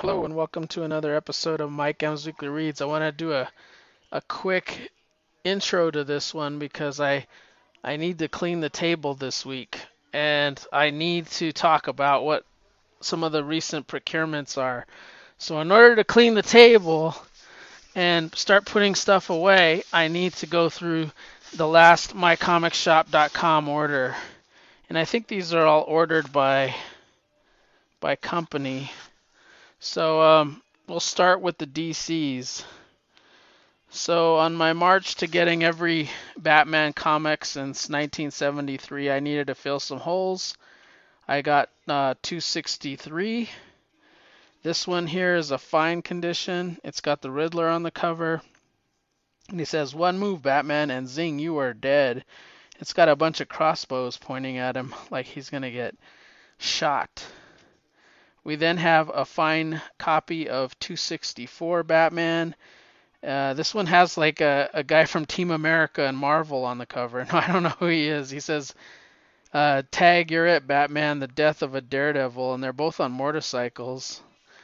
Hello and welcome to another episode of Mike M's Weekly Reads. I want to do a quick intro to this one because I need to clean the table this week and I need to talk about what some of the recent procurements are. So in order to clean the table and start putting stuff away, I need to go through the last mycomicshop.com order. And I think these are all ordered by company. So we'll start with the DCs. So on my march to getting every Batman comic since 1973, I needed to fill some holes. I got 263. This one here is a fine condition. It's got the Riddler on the cover. And he says, "One move, Batman, and zing, you are dead." It's got a bunch of crossbows pointing at him like he's going to get shot. We then have a fine copy of 264 Batman. This one has like a guy from Team America and Marvel on the cover. No, I don't know who he is. He says, "Tag, you're it, Batman, the death of a daredevil," and they're both on motorcycles.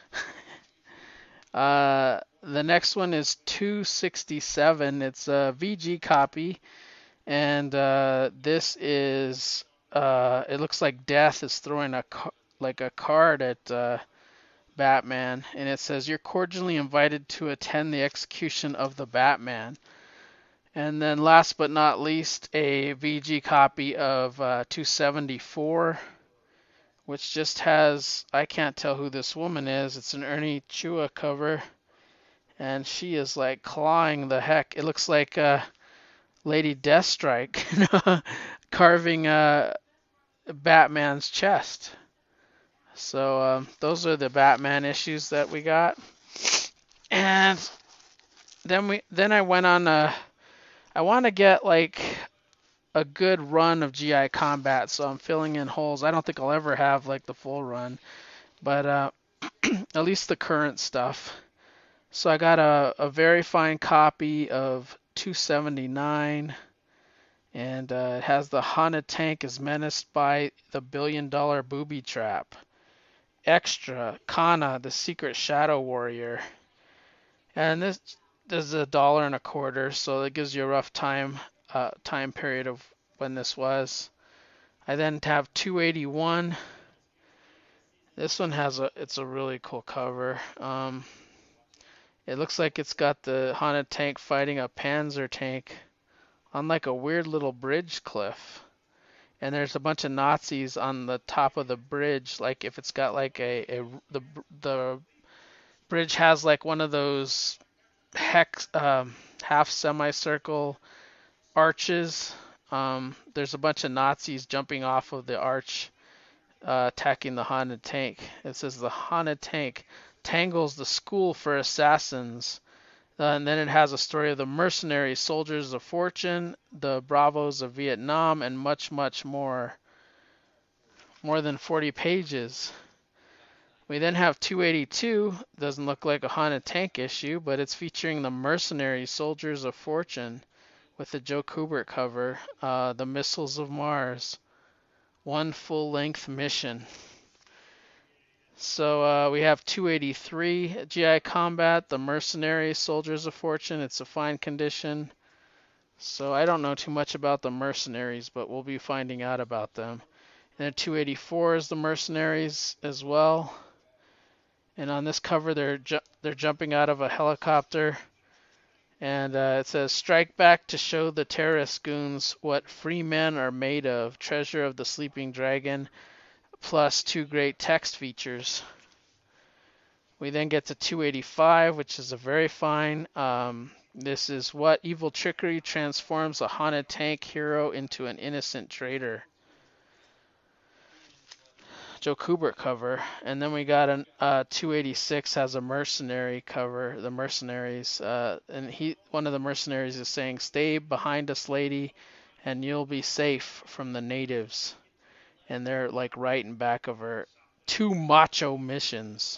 The next one is 267. It's a VG copy, and this is, it looks like Death is throwing like a card at Batman, and it says, "You're cordially invited to attend the execution of the Batman." And then last but not least, a VG copy of 274, which just has, I can't tell who this woman is. It's an Ernie Chua cover, and she is like clawing the heck. It looks like Lady Deathstrike carving Batman's chest. So those are the Batman issues that we got. And then I went on I want to get like a good run of GI Combat, so I'm filling in holes. I don't think I'll ever have like the full run, but at least the current stuff. So I got a very fine copy of 279, and it has the Haunted Tank is menaced by the $1 billion booby trap. Extra, Kana, the secret shadow warrior. And this is $1.25, so it gives you a rough time period of when this was. I then have 281. This one it's a really cool cover. It looks like it's got the Haunted Tank fighting a Panzer tank on like a weird little bridge cliff. And there's a bunch of Nazis on the top of the bridge. Like if it's got like the bridge has like one of those hex half semicircle arches. There's a bunch of Nazis jumping off of the arch, attacking the Haunted Tank. It says the Haunted Tank tangles the school for assassins. And then it has a story of the mercenaries, soldiers of fortune, the bravos of Vietnam, and much, much more. More than 40 pages. We then have 282. Doesn't look like a Haunted Tank issue, but it's featuring the mercenaries, soldiers of fortune, with the Joe Kubert cover, the Missiles of Mars. One full-length mission. So we have 283 GI Combat, the Mercenaries, Soldiers of Fortune. It's a fine condition. So I don't know too much about the Mercenaries, but we'll be finding out about them. And then 284 is the Mercenaries as well. And on this cover, they're jumping out of a helicopter. And it says, "Strike back to show the terrorist goons what free men are made of. Treasure of the Sleeping Dragon," plus 2 great text features. We then get to 285, which is a very fine. This is what evil trickery transforms a Haunted Tank hero into an innocent traitor. Joe Kubert cover. And then we got a 286 has a mercenary cover, the mercenaries. And one of the mercenaries is saying, "Stay behind us, lady, and you'll be safe from the natives." And they're like right in back of her. 2 macho missions.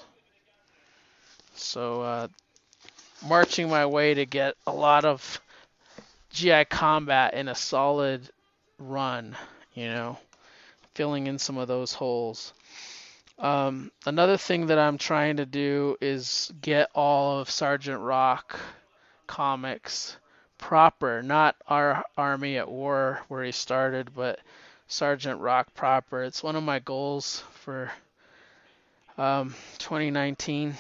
So marching my way to get a lot of GI Combat in a solid run, filling in some of those holes. Another thing that I'm trying to do is get all of Sergeant Rock comics proper, not our Army at War where he started, but Sergeant Rock proper. It's one of my goals for 2019.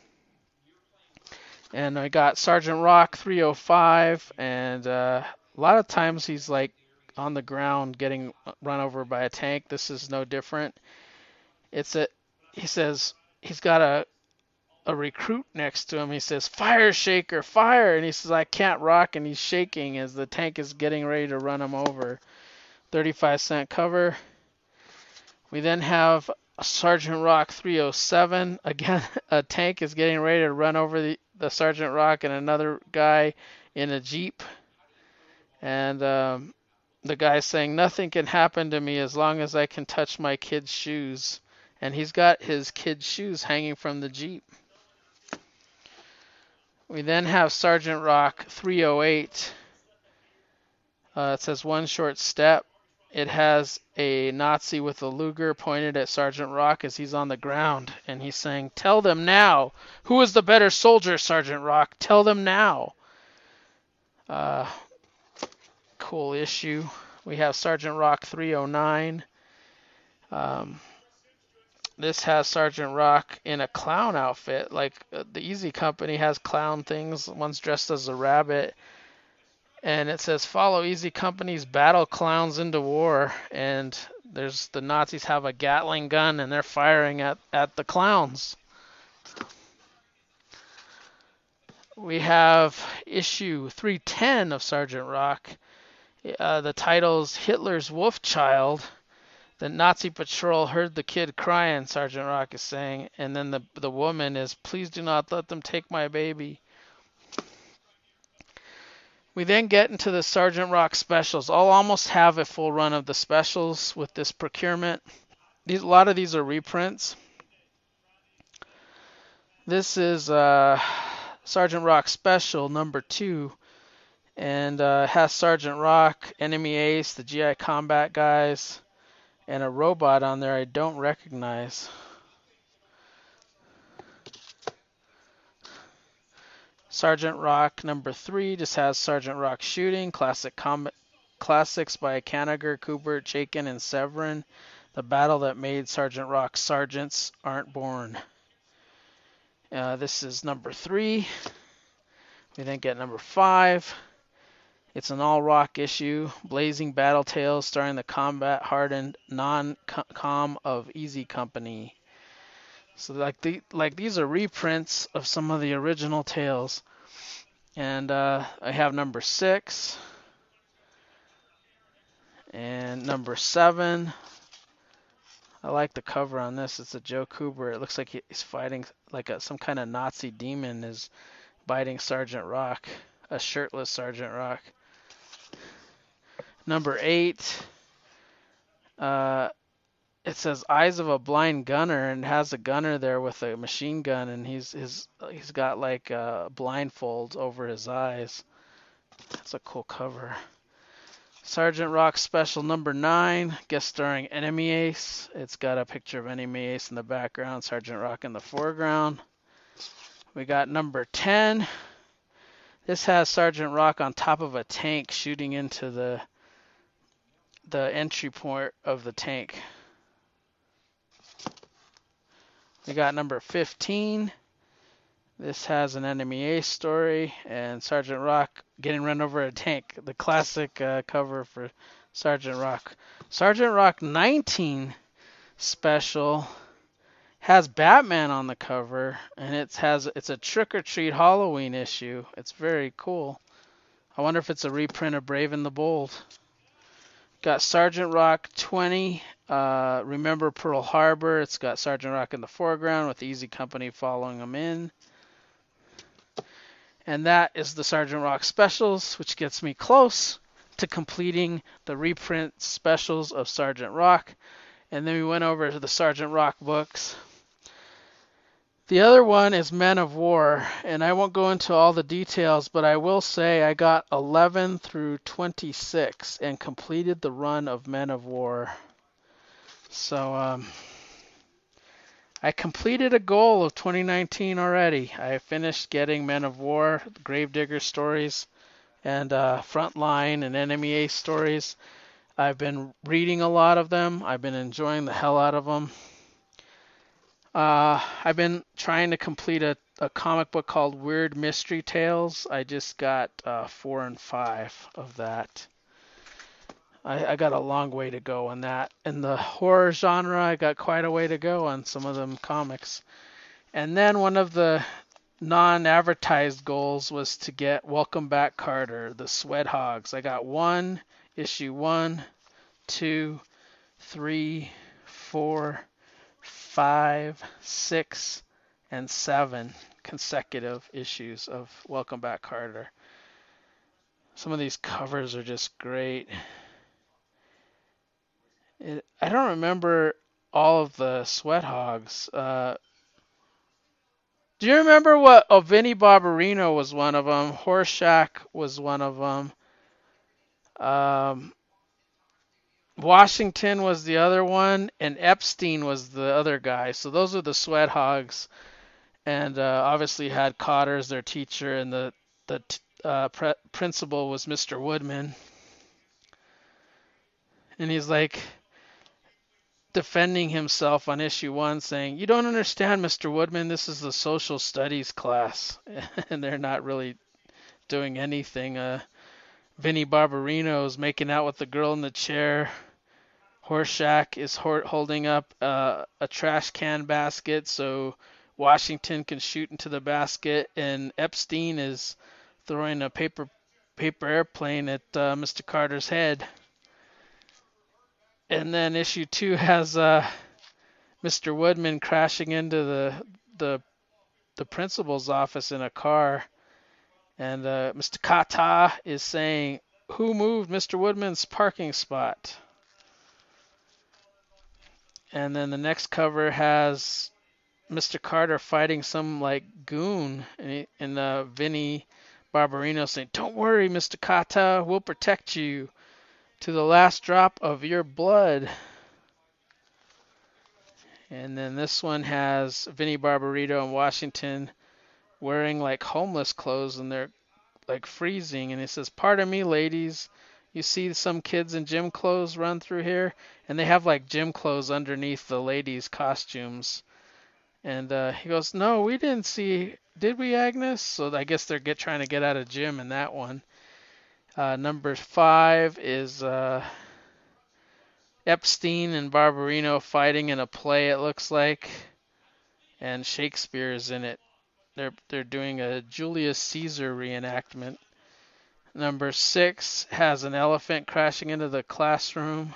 And I got Sergeant Rock 305, and a lot of times he's like on the ground getting run over by a tank. This is no different. He says he's got a recruit next to him. He says, "Fire, Shaker, fire!" And he says, "I can't rock," and he's shaking as the tank is getting ready to run him over. 35-cent cover. We then have Sergeant Rock 307. Again, a tank is getting ready to run over the Sergeant Rock and another guy in a Jeep. And the guy's saying, "Nothing can happen to me as long as I can touch my kid's shoes." And he's got his kid's shoes hanging from the Jeep. We then have Sergeant Rock 308. It says one short step. It has a Nazi with a Luger pointed at Sergeant Rock as he's on the ground, and he's saying, "Tell them now. Who is the better soldier, Sergeant Rock? Tell them now." Cool issue. We have Sergeant Rock 309. This has Sergeant Rock in a clown outfit, like the Easy Company has clown things. One's dressed as a rabbit. And it says, "Follow Easy Company's battle clowns into war." And the Nazis have a Gatling gun and they're firing at the clowns. We have issue 310 of Sergeant Rock. The title's Hitler's Wolf Child. The Nazi patrol heard the kid crying, Sergeant Rock is saying. And then the woman is, "Please do not let them take my baby." We then get into the Sergeant Rock specials. I'll almost have a full run of the specials with this procurement. A lot of these are reprints. This is Sergeant Rock Special number 2, and has Sergeant Rock, Enemy Ace, the GI Combat guys, and a robot on there I don't recognize. Sergeant Rock number 3 just has Sergeant Rock shooting, classics by Kanigher, Kubert, Chaikin, and Severin. The battle that made Sergeant Rock sergeants aren't born. This is number 3. We then get number 5. It's an all-rock issue, Blazing Battle Tales, starring the combat-hardened non-com of Easy Company. So these are reprints of some of the original tales. And I have number 6 and number 7. I like the cover on this. It's a Joe Kubert. It looks like he's fighting like some kind of Nazi demon is biting Sergeant Rock, a shirtless Sergeant Rock. Number 8. It says Eyes of a Blind Gunner, and has a gunner there with a machine gun, and he's got like blindfolds over his eyes. That's a cool cover. Sergeant Rock Special number 9, guest starring Enemy Ace. It's got a picture of Enemy Ace in the background, Sergeant Rock in the foreground. We got number 10. This has Sergeant Rock on top of a tank shooting into the entry point of the tank. We got number 15. This has an Enemy Ace story and Sergeant Rock getting run over a tank. The classic cover for Sergeant Rock. Sergeant Rock 19 special has Batman on the cover, and it's a Trick or Treat Halloween issue. It's very cool. I wonder if it's a reprint of Brave and the Bold. Got Sergeant Rock 20, Remember Pearl Harbor. It's got Sergeant Rock in the foreground with Easy Company following him in. And that is the Sergeant Rock specials, which gets me close to completing the reprint specials of Sergeant Rock. And then we went over to the Sergeant Rock books. The other one is Men of War, and I won't go into all the details, but I will say I got 11 through 26 and completed the run of Men of War. So I completed a goal of 2019 already. I finished getting Men of War, Gravedigger stories, and Frontline and Enemy Ace stories. I've been reading a lot of them. I've been enjoying the hell out of them. I've been trying to complete a comic book called Weird Mystery Tales. I just got 4 and 5 of that. I got a long way to go on that. In the horror genre, I got quite a way to go on some of them comics. And then one of the non-advertised goals was to get Welcome Back Carter, the Sweat Hogs. I got issue 1, 2, 3, 4, 5, 6, and 7 consecutive issues of Welcome Back Carter. Some of these covers are just great. I don't remember all of the Sweat Hogs. Do you remember what? Oh, Vinnie Barbarino was one of them. Horshack was one of them. Washington was the other one, and Epstein was the other guy. So those are the Sweat Hogs, and obviously had Cotter as their teacher, and the principal was Mr. Woodman, and he's like defending himself on issue 1, saying, "You don't understand, Mr. Woodman. This is the social studies class," and they're not really doing anything. Vinnie Barbarino's making out with the girl in the chair. Horshack is holding up a trash can basket so Washington can shoot into the basket, and Epstein is throwing a paper airplane at Mr. Carter's head. And then issue 2 has Mr. Woodman crashing into the principal's office in a car, and Mr. Kata is saying, "Who moved Mr. Woodman's parking spot?" And then the next cover has Mr. Carter fighting some like goon, and Vinnie Barbarino saying, "Don't worry, Mr. Kata, we'll protect you to the last drop of your blood." And then this one has Vinnie Barbarino and Washington wearing like homeless clothes, and they're like freezing, and he says, "Pardon me, ladies. You see some kids in gym clothes run through here?" And they have like gym clothes underneath the ladies' costumes. And he goes, "No, we didn't see. Did we, Agnes?" So I guess they're trying to get out of gym in that one. Number 5 is Epstein and Barbarino fighting in a play, it looks like, and Shakespeare is in it. They're doing a Julius Caesar reenactment. Number 6 has an elephant crashing into the classroom.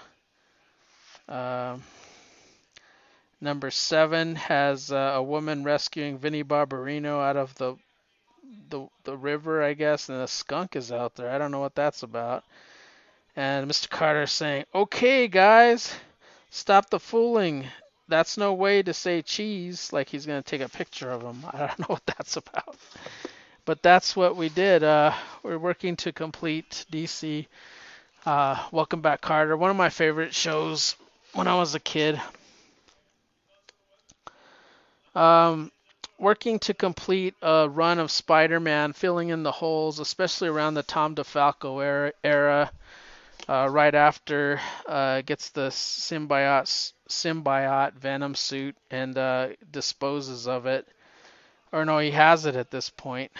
Number 7 has a woman rescuing Vinnie Barbarino out of the river, I guess, and a skunk is out there. I don't know what that's about. And Mr. Carter saying, "Okay, guys, stop the fooling. That's no way to say cheese," like he's going to take a picture of him. I don't know what that's about. But that's what we did. We're working to complete DC. Welcome Back, Carter. One of my favorite shows when I was a kid. Working to complete a run of Spider-Man, filling in the holes, especially around the Tom DeFalco era, right after gets the symbiote Venom suit and disposes of it. Or no, he has it at this point.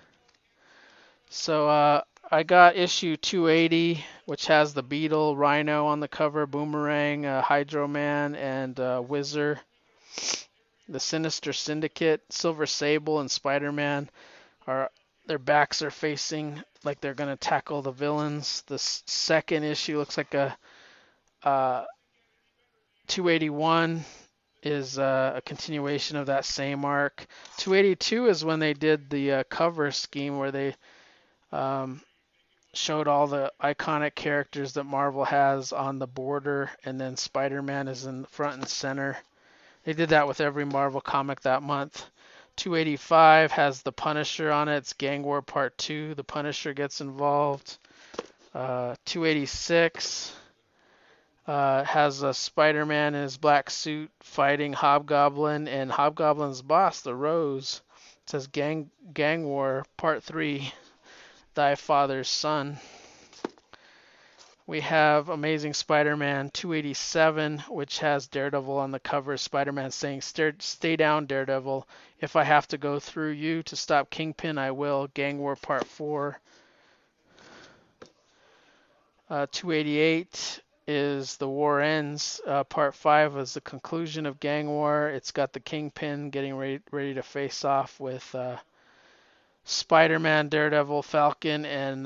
So I got issue 280, which has the Beetle, Rhino on the cover, Boomerang, Hydro Man, and Whizzer. The Sinister Syndicate, Silver Sable, and Spider-Man their backs are facing like they're gonna tackle the villains. The second issue looks like a 281 is a continuation of that same arc. 282 is when they did the cover scheme where they showed all the iconic characters that Marvel has on the border, and then Spider-Man is in front and center. They did that with every Marvel comic that month. 285 has the Punisher on it. It's Gang War Part 2. The Punisher gets involved. 286 Has a Spider-Man in his black suit fighting Hobgoblin and Hobgoblin's boss, the Rose. It says Gang War Part 3, Thy Father's Son. We have Amazing Spider-Man 287, which has Daredevil on the cover. Spider-Man saying, "Stay down, Daredevil. If I have to go through you to stop Kingpin, I will." Gang War Part 4. 288 is The War Ends. Part 5 is the conclusion of Gang War. It's got the Kingpin getting ready to face off with Spider-Man, Daredevil, Falcon, and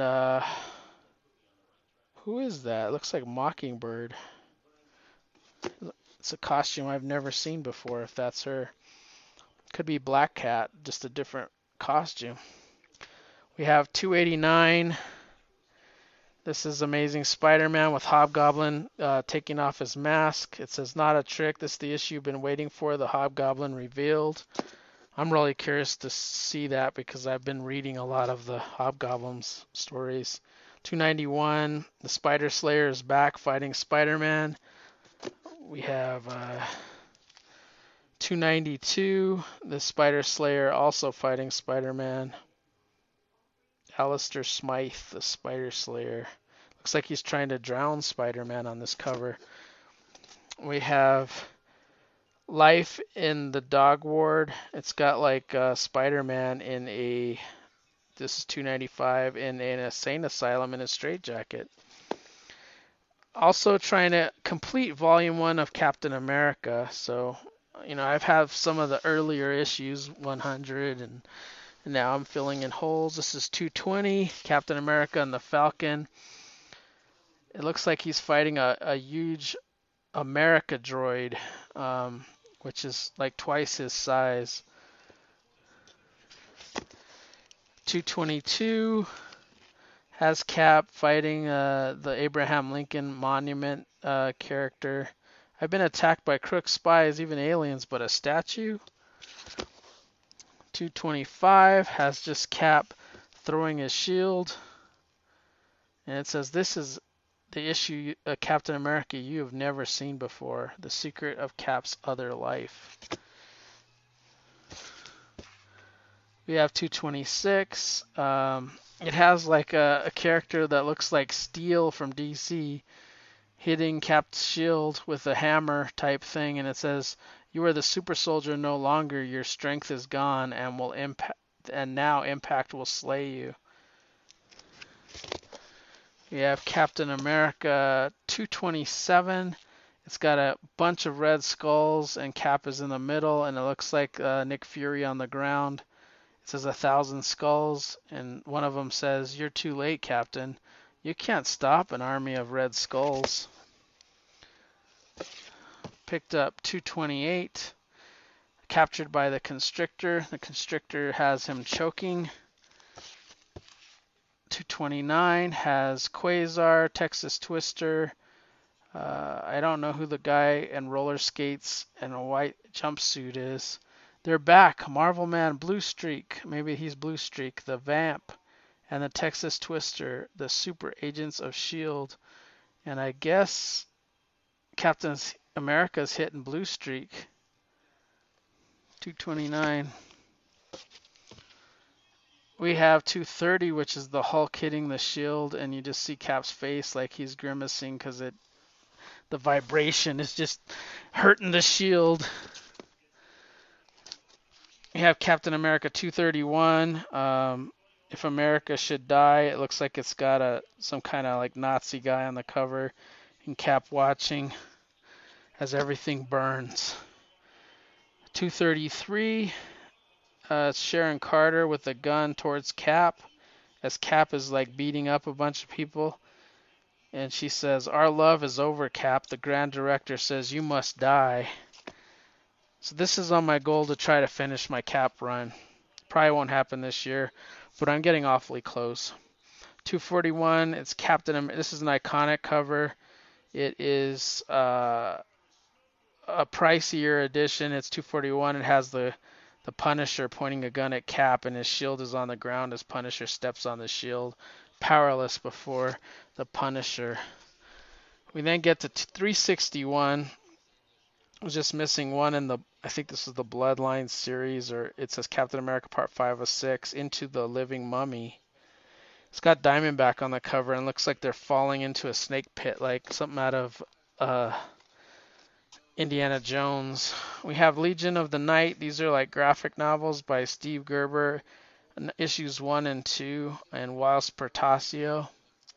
who is that? It looks like Mockingbird. It's a costume I've never seen before, if that's her. Could be Black Cat, just a different costume. We have 289. This is Amazing Spider-Man with Hobgoblin taking off his mask. It says, "Not a trick. This is the issue you've been waiting for, the Hobgoblin revealed." I'm really curious to see that because I've been reading a lot of the Hobgoblins stories. 291, the Spider Slayer is back fighting Spider-Man. We have 292, the Spider Slayer also fighting Spider-Man. Alistair Smythe, the Spider Slayer. Looks like he's trying to drown Spider-Man on this cover. We have Life in the Dog Ward. It's got like Spider-Man in a, this is 295, in an insane asylum in a straitjacket. Also trying to complete Volume 1 of Captain America. So, I've had some of the earlier issues, 100, and now I'm filling in holes. This is 220, Captain America and the Falcon. It looks like he's fighting a huge America droid, which is like twice his size. 222 has Cap fighting the Abraham Lincoln Monument character. I've been attacked by crooks, spies, even aliens, but a statue. 225 has just Cap throwing his shield. And it says, "This is the issue, Captain America, you have never seen before. The secret of Cap's other life." We have 226. It has like a character that looks like Steel from DC hitting Cap's shield with a hammer type thing, and it says, "You are the super soldier no longer. Your strength is gone, and now impact will slay you." We have Captain America 227. It's got a bunch of red skulls, and Cap is in the middle, and it looks like Nick Fury on the ground. It says 1,000 skulls, and one of them says, "You're too late, Captain. You can't stop an army of red skulls." Picked up 228. Captured by the Constrictor. The Constrictor has him choking. 229 has Quasar, Texas Twister. I don't know who the guy in roller skates and a white jumpsuit is. They're back. Marvel Man, Blue Streak. Maybe he's Blue Streak. The Vamp and the Texas Twister. The Super Agents of S.H.I.E.L.D. And I guess Captain America's hitting Blue Streak. 229. We have 230, which is the Hulk hitting the shield, and you just see Cap's face like he's grimacing because the vibration is just hurting the shield. We have Captain America 231. If America Should Die, it looks like it's got some kind of like Nazi guy on the cover, and Cap watching as everything burns. 233. It's Sharon Carter with a gun towards Cap, as Cap is like beating up a bunch of people. And she says, "Our love is over, Cap. The Grand Director says you must die." So this is on my goal to try to finish my Cap run. Probably won't happen this year, but I'm getting awfully close. 241, it's Captain America. This is an iconic cover. It is a pricier edition. It's 241. It has the Punisher pointing a gun at Cap, and his shield is on the ground as Punisher steps on the shield, powerless before the Punisher. We then get to 361. I was just missing one in the, I think this is the Bloodline series, or it says Captain America Part 5 of 6, Into the Living Mummy. It's got Diamondback on the cover and looks like they're falling into a snake pit, like something out of uh, Indiana Jones. We have Legion of the Night. These are like graphic novels by Steve Gerber, issues 1 and 2, and Wiles Portacio.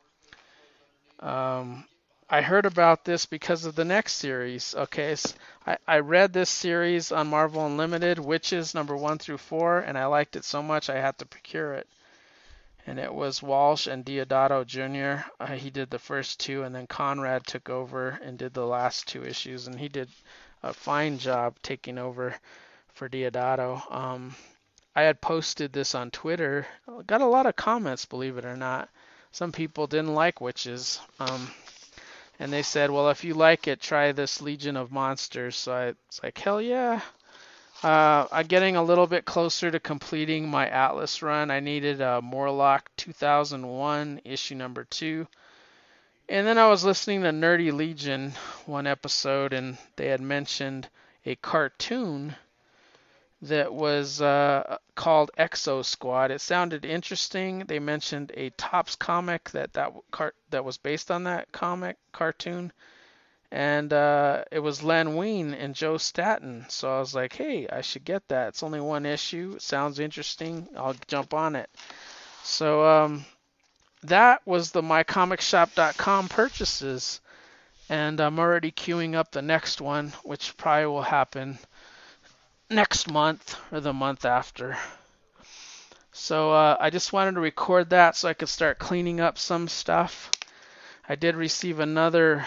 I heard about this because of the next series. Okay, so I read this series on Marvel Unlimited, Witches number 1 through 4, and I liked it so much I had to procure it. And it was Walsh and Deodato Jr. He did the first 2, and then Conrad took over and did the last 2 issues, and he did a fine job taking over for Deodato. I had posted this on Twitter. Got a lot of comments, believe it or not. Some people didn't like Witches. And they said, well, if you like it, try this Legion of Monsters. So I was like, hell yeah. I'm getting a little bit closer to completing my Atlas run. I needed Morlock 2001, issue number 2. And then I was listening to Nerdy Legion one episode, and they had mentioned a cartoon that was called Exo Squad. It sounded interesting. They mentioned a Topps comic that was based on that comic cartoon, and it was Len Wein and Joe Staton. So I was like, hey, I should get that. It's only 1 issue. It sounds interesting. I'll jump on it. So that was the mycomicshop.com purchases, and I'm already queuing up the next one, which probably will happen next month or the month after. So I just wanted to record that so I could start cleaning up some stuff. I did receive another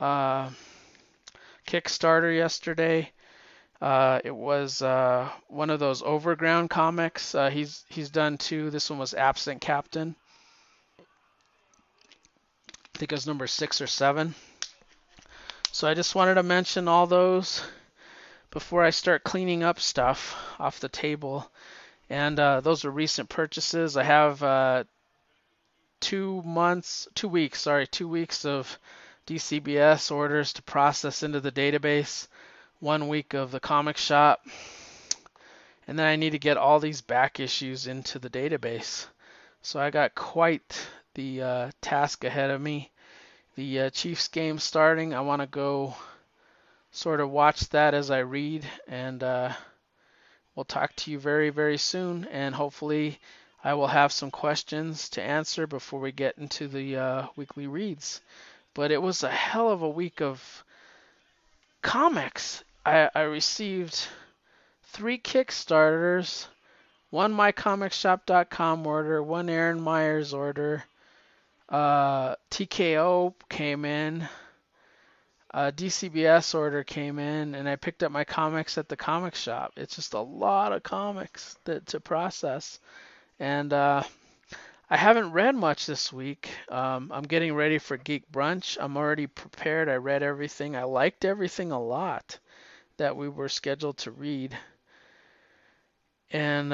Kickstarter yesterday. It was one of those Overground comics. He's done 2. This one was Absent Captain. I think it was number 6 or 7. So I just wanted to mention all those before I start cleaning up stuff off the table. And those are recent purchases. I have 2 weeks of DCBS orders to process into the database, 1 week of the comic shop, and then I need to get all these back issues into the database. So I got quite the task ahead of me. The Chiefs game starting, I want to go sort of watch that as I read, and we'll talk to you very, very soon, and hopefully I will have some questions to answer before we get into the weekly reads. But it was a hell of a week of comics. I received 3 Kickstarters, 1 mycomicshop.com order, 1 Aaron Myers order, TKO came in, DCBS order came in, and I picked up my comics at the comic shop. It's just a lot of comics to process. And I haven't read much this week. I'm getting ready for Geek Brunch. I'm already prepared. I read everything. I liked everything a lot that we were scheduled to read. And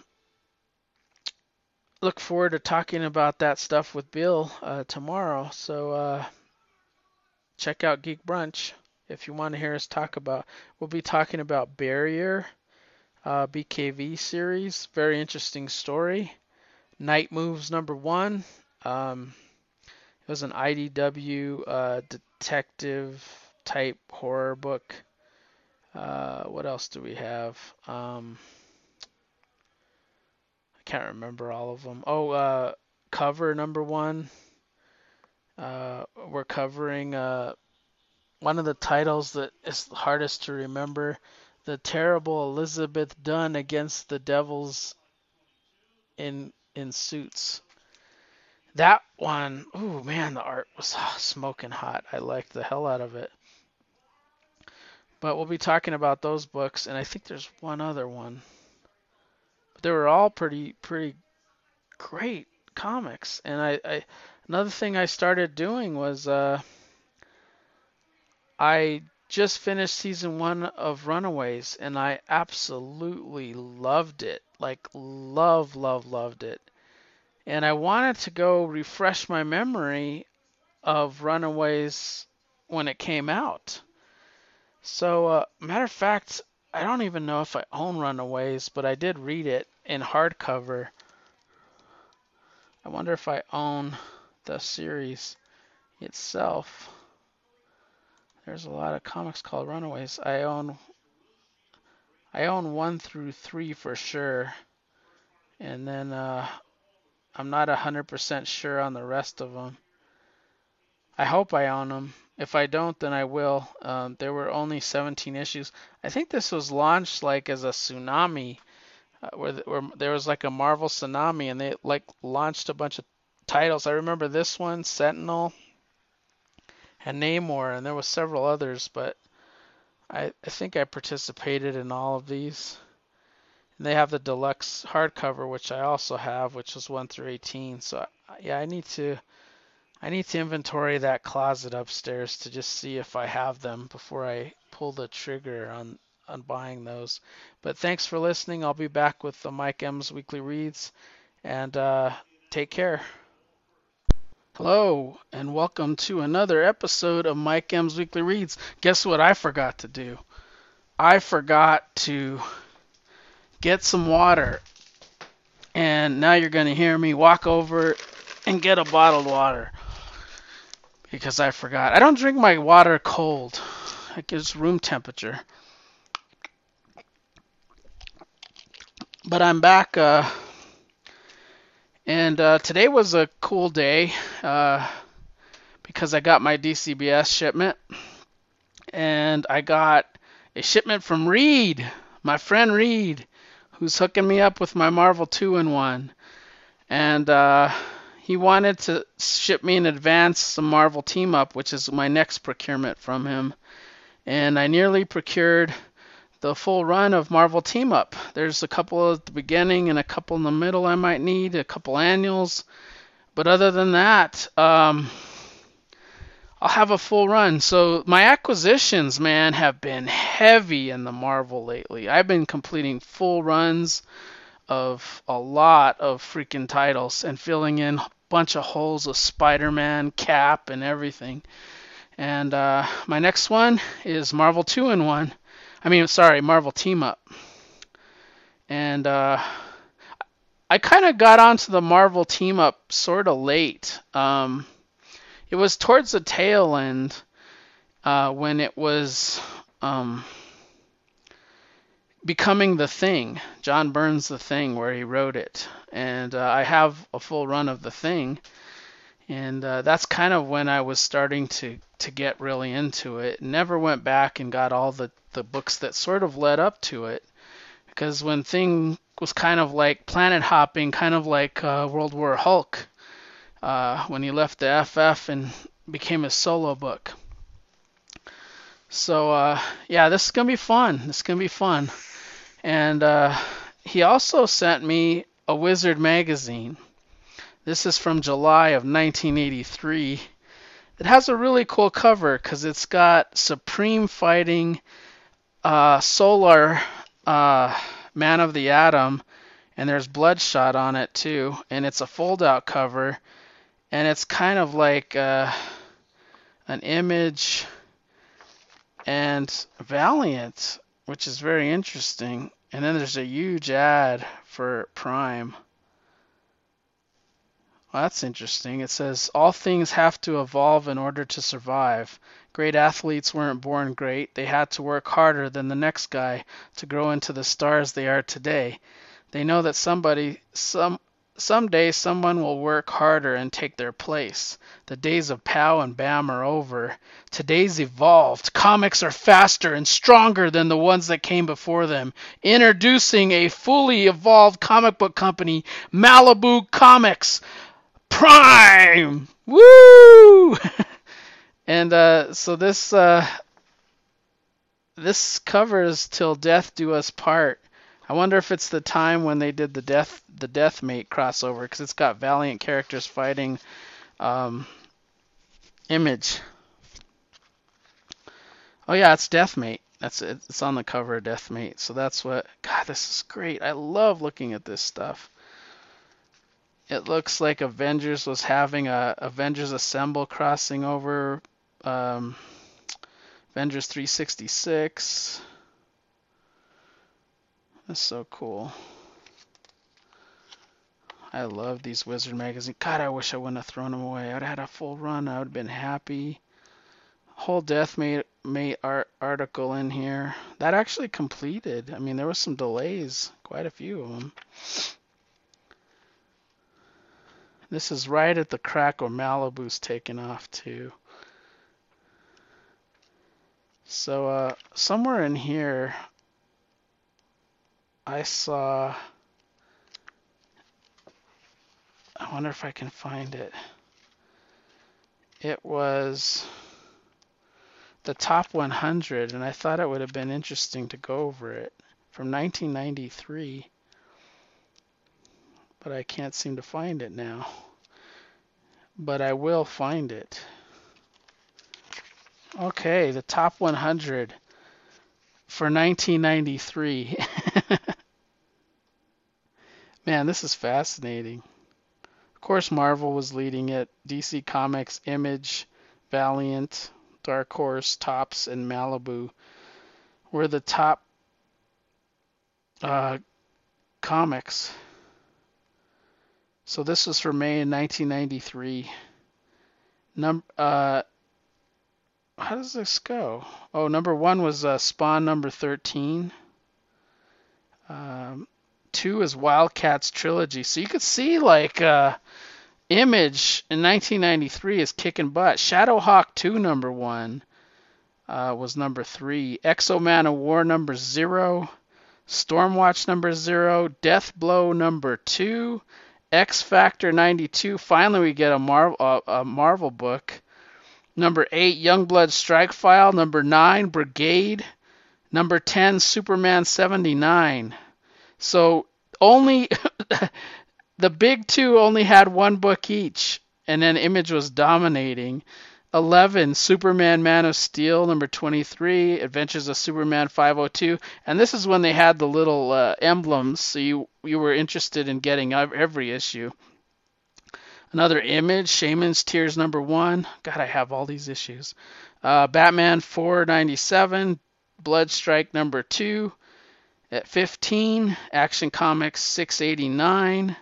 look forward to talking about that stuff with Bill tomorrow. So check out Geek Brunch if you want to hear us talk about. We'll be talking about Barrier, BKV series. Very interesting story. Night Moves number 1. It was an IDW detective type horror book. What else do we have? I can't remember all of them. Oh, Cover number 1. We're covering one of the titles that is the hardest to remember. The Terrible Elizabeth Dunn Against the Devils in Suits. That one, oh man, the art was smoking hot. I liked the hell out of it. But we'll be talking about those books, and I think there's one other one. But they were all pretty great comics. And I another thing I started doing was I just finished season 1 of Runaways, and I absolutely loved it. Like loved it. And I wanted to go refresh my memory of Runaways when it came out. So, matter of fact, I don't even know if I own Runaways, but I did read it in hardcover. I wonder if I own the series itself. There's a lot of comics called Runaways. I own 1 through 3 for sure, and then I'm not 100% sure on the rest of them. I hope I own them. If I don't, then I will. There were only 17 issues. I think this was launched like as a tsunami, where there was like a Marvel tsunami, and they like launched a bunch of titles. I remember this one, Sentinel, and Namor, and there was several others, but I think I participated in all of these. And they have the deluxe hardcover, which I also have, which is 1 through 18. So yeah, I need to inventory that closet upstairs to just see if I have them before I pull the trigger on buying those. But thanks for listening. I'll be back with the Mike M's Weekly Reads, and take care. Hello, and welcome to another episode of Mike M's Weekly Reads. Guess what I forgot to do? I forgot to get some water, and now you're going to hear me walk over and get a bottled water because I forgot. I don't drink my water cold. It gives room temperature. But I'm back, and today was a cool day because I got my DCBS shipment, and I got a shipment from Reed, my friend Reed, who's hooking me up with my Marvel 2-in-1. And he wanted to ship me in advance some Marvel Team Up, which is my next procurement from him. And I nearly procured the full run of Marvel Team Up. There's a couple at the beginning and a couple in the middle I might need, a couple annuals. But other than that, I'll have a full run. So my acquisitions, man, have been heavy in the Marvel lately. I've been completing full runs of a lot of freaking titles and filling in a bunch of holes of Spider-Man, Cap, and everything. And my next one is Marvel 2-in-1. Marvel Team Up. And I kind of got onto the Marvel Team Up sort of late. It was towards the tail end when it was becoming The Thing, John Byrne's The Thing, where he wrote it. And I have a full run of The Thing. And that's kind of when I was starting to get really into it. Never went back and got all the books that sort of led up to it. Because when Thing was kind of like planet hopping, kind of like World War Hulk, when he left the FF and became a solo book. So, yeah, this is going to be fun. And he also sent me a Wizard magazine. This is from July of 1983. It has a really cool cover because it's got Supreme fighting Solar Man of the Atom, and there's Bloodshot on it too. And it's a fold-out cover, and it's kind of like an Image and Valiant, which is very interesting. And then there's a huge ad for Prime. Well, that's interesting. It says, all things have to evolve in order to survive. Great athletes weren't born great. They had to work harder than the next guy to grow into the stars they are today. They know that someday someone will work harder and take their place. The days of pow and bam are over. Today's evolved. Comics are faster and stronger than the ones that came before them. Introducing a fully evolved comic book company, Malibu Comics. Prime! Woo! And so this covers Till Death Do Us Part. I wonder if it's the time when they did the Deathmate crossover, because it's got Valiant characters fighting Image. Oh yeah, it's Deathmate. It's on the cover of Deathmate. So that's what. God, this is great. I love looking at this stuff. It looks like Avengers was having a Avengers Assemble crossing over Avengers 366. That's so cool. I love these Wizard magazines. God, I wish I wouldn't have thrown them away. I would have had a full run. I would have been happy. Whole Death Mate article in here. That actually completed. I mean, there was some delays. Quite a few of them. This is right at the crack where Malibu's taken off too. So somewhere in here, I saw. I wonder if I can find it. It was the top 100, and I thought it would have been interesting to go over it from 1993, but I can't seem to find it now. But I will find it. Okay, the top 100 for 1993. Man, this is fascinating. Of course, Marvel was leading it. DC Comics, Image, Valiant, Dark Horse, Topps, and Malibu were the top comics. So this was for May in 1993. How does this go? Oh, number 1 was Spawn number 13. 2 is Wildcats Trilogy. So you could see like Image in 1993 is kicking butt. Shadowhawk 2 number 1 was number 3. Exo-Man of War number 0. Stormwatch number 0. Death Blow number 2. X Factor 92. Finally, we get a Marvel book. Number 8, Youngblood Strike File. Number 9, Brigade. Number 10, Superman 79. So only the big two only had one book each, and then Image was dominating. 11, Superman Man of Steel, number 23, Adventures of Superman 502. And this is when they had the little emblems, so you were interested in getting every issue. Another Image, Shaman's Tears number 1. God, I have all these issues. Batman 497, Bloodstrike number 2. At 15, Action Comics 689.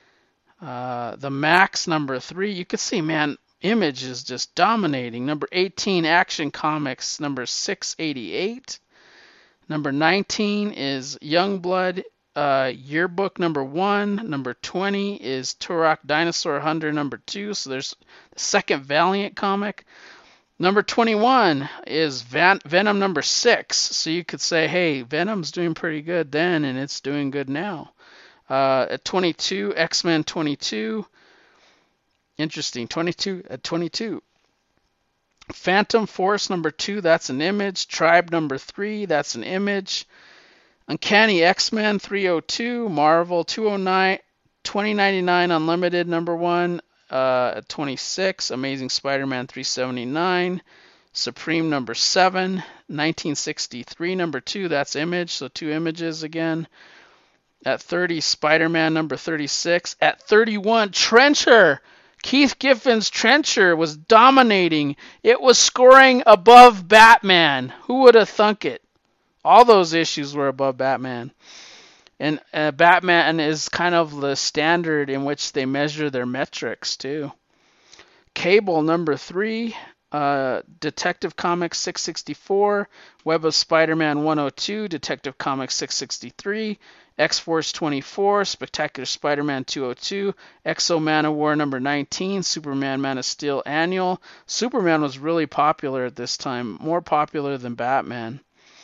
The Max number 3. You can see, man, Image is just dominating. Number 18, Action Comics number 688. Number 19 is Youngblood Yearbook number 1. Number 20 is Turok Dinosaur Hunter number 2. So there's the second Valiant comic. Number 21 is Venom number 6. So you could say, hey, Venom's doing pretty good then, and it's doing good now. At 22, X-Men 22. Interesting, 22 at 22. Phantom Force number 2, that's an Image. Tribe number 3, that's an Image. Uncanny X-Men 302. Marvel 209. 2099 Unlimited number 1. At 26, Amazing Spider-Man 379. Supreme number 7. 1963 number 2, that's Image, so 2 images again. At 30, Spider-Man number 36. At 31, Trencher. Keith Giffen's Trencher was dominating. It was scoring above Batman. Who would have thunk it? All those issues were above Batman. And Batman is kind of the standard in which they measure their metrics, too. Cable number 3. Detective Comics 664. Web of Spider-Man 102. Detective Comics 663. X-Force 24, Spectacular Spider-Man 202, Exo-Man of War number 19, Superman Man of Steel Annual. Superman was really popular at this time, more popular than Batman.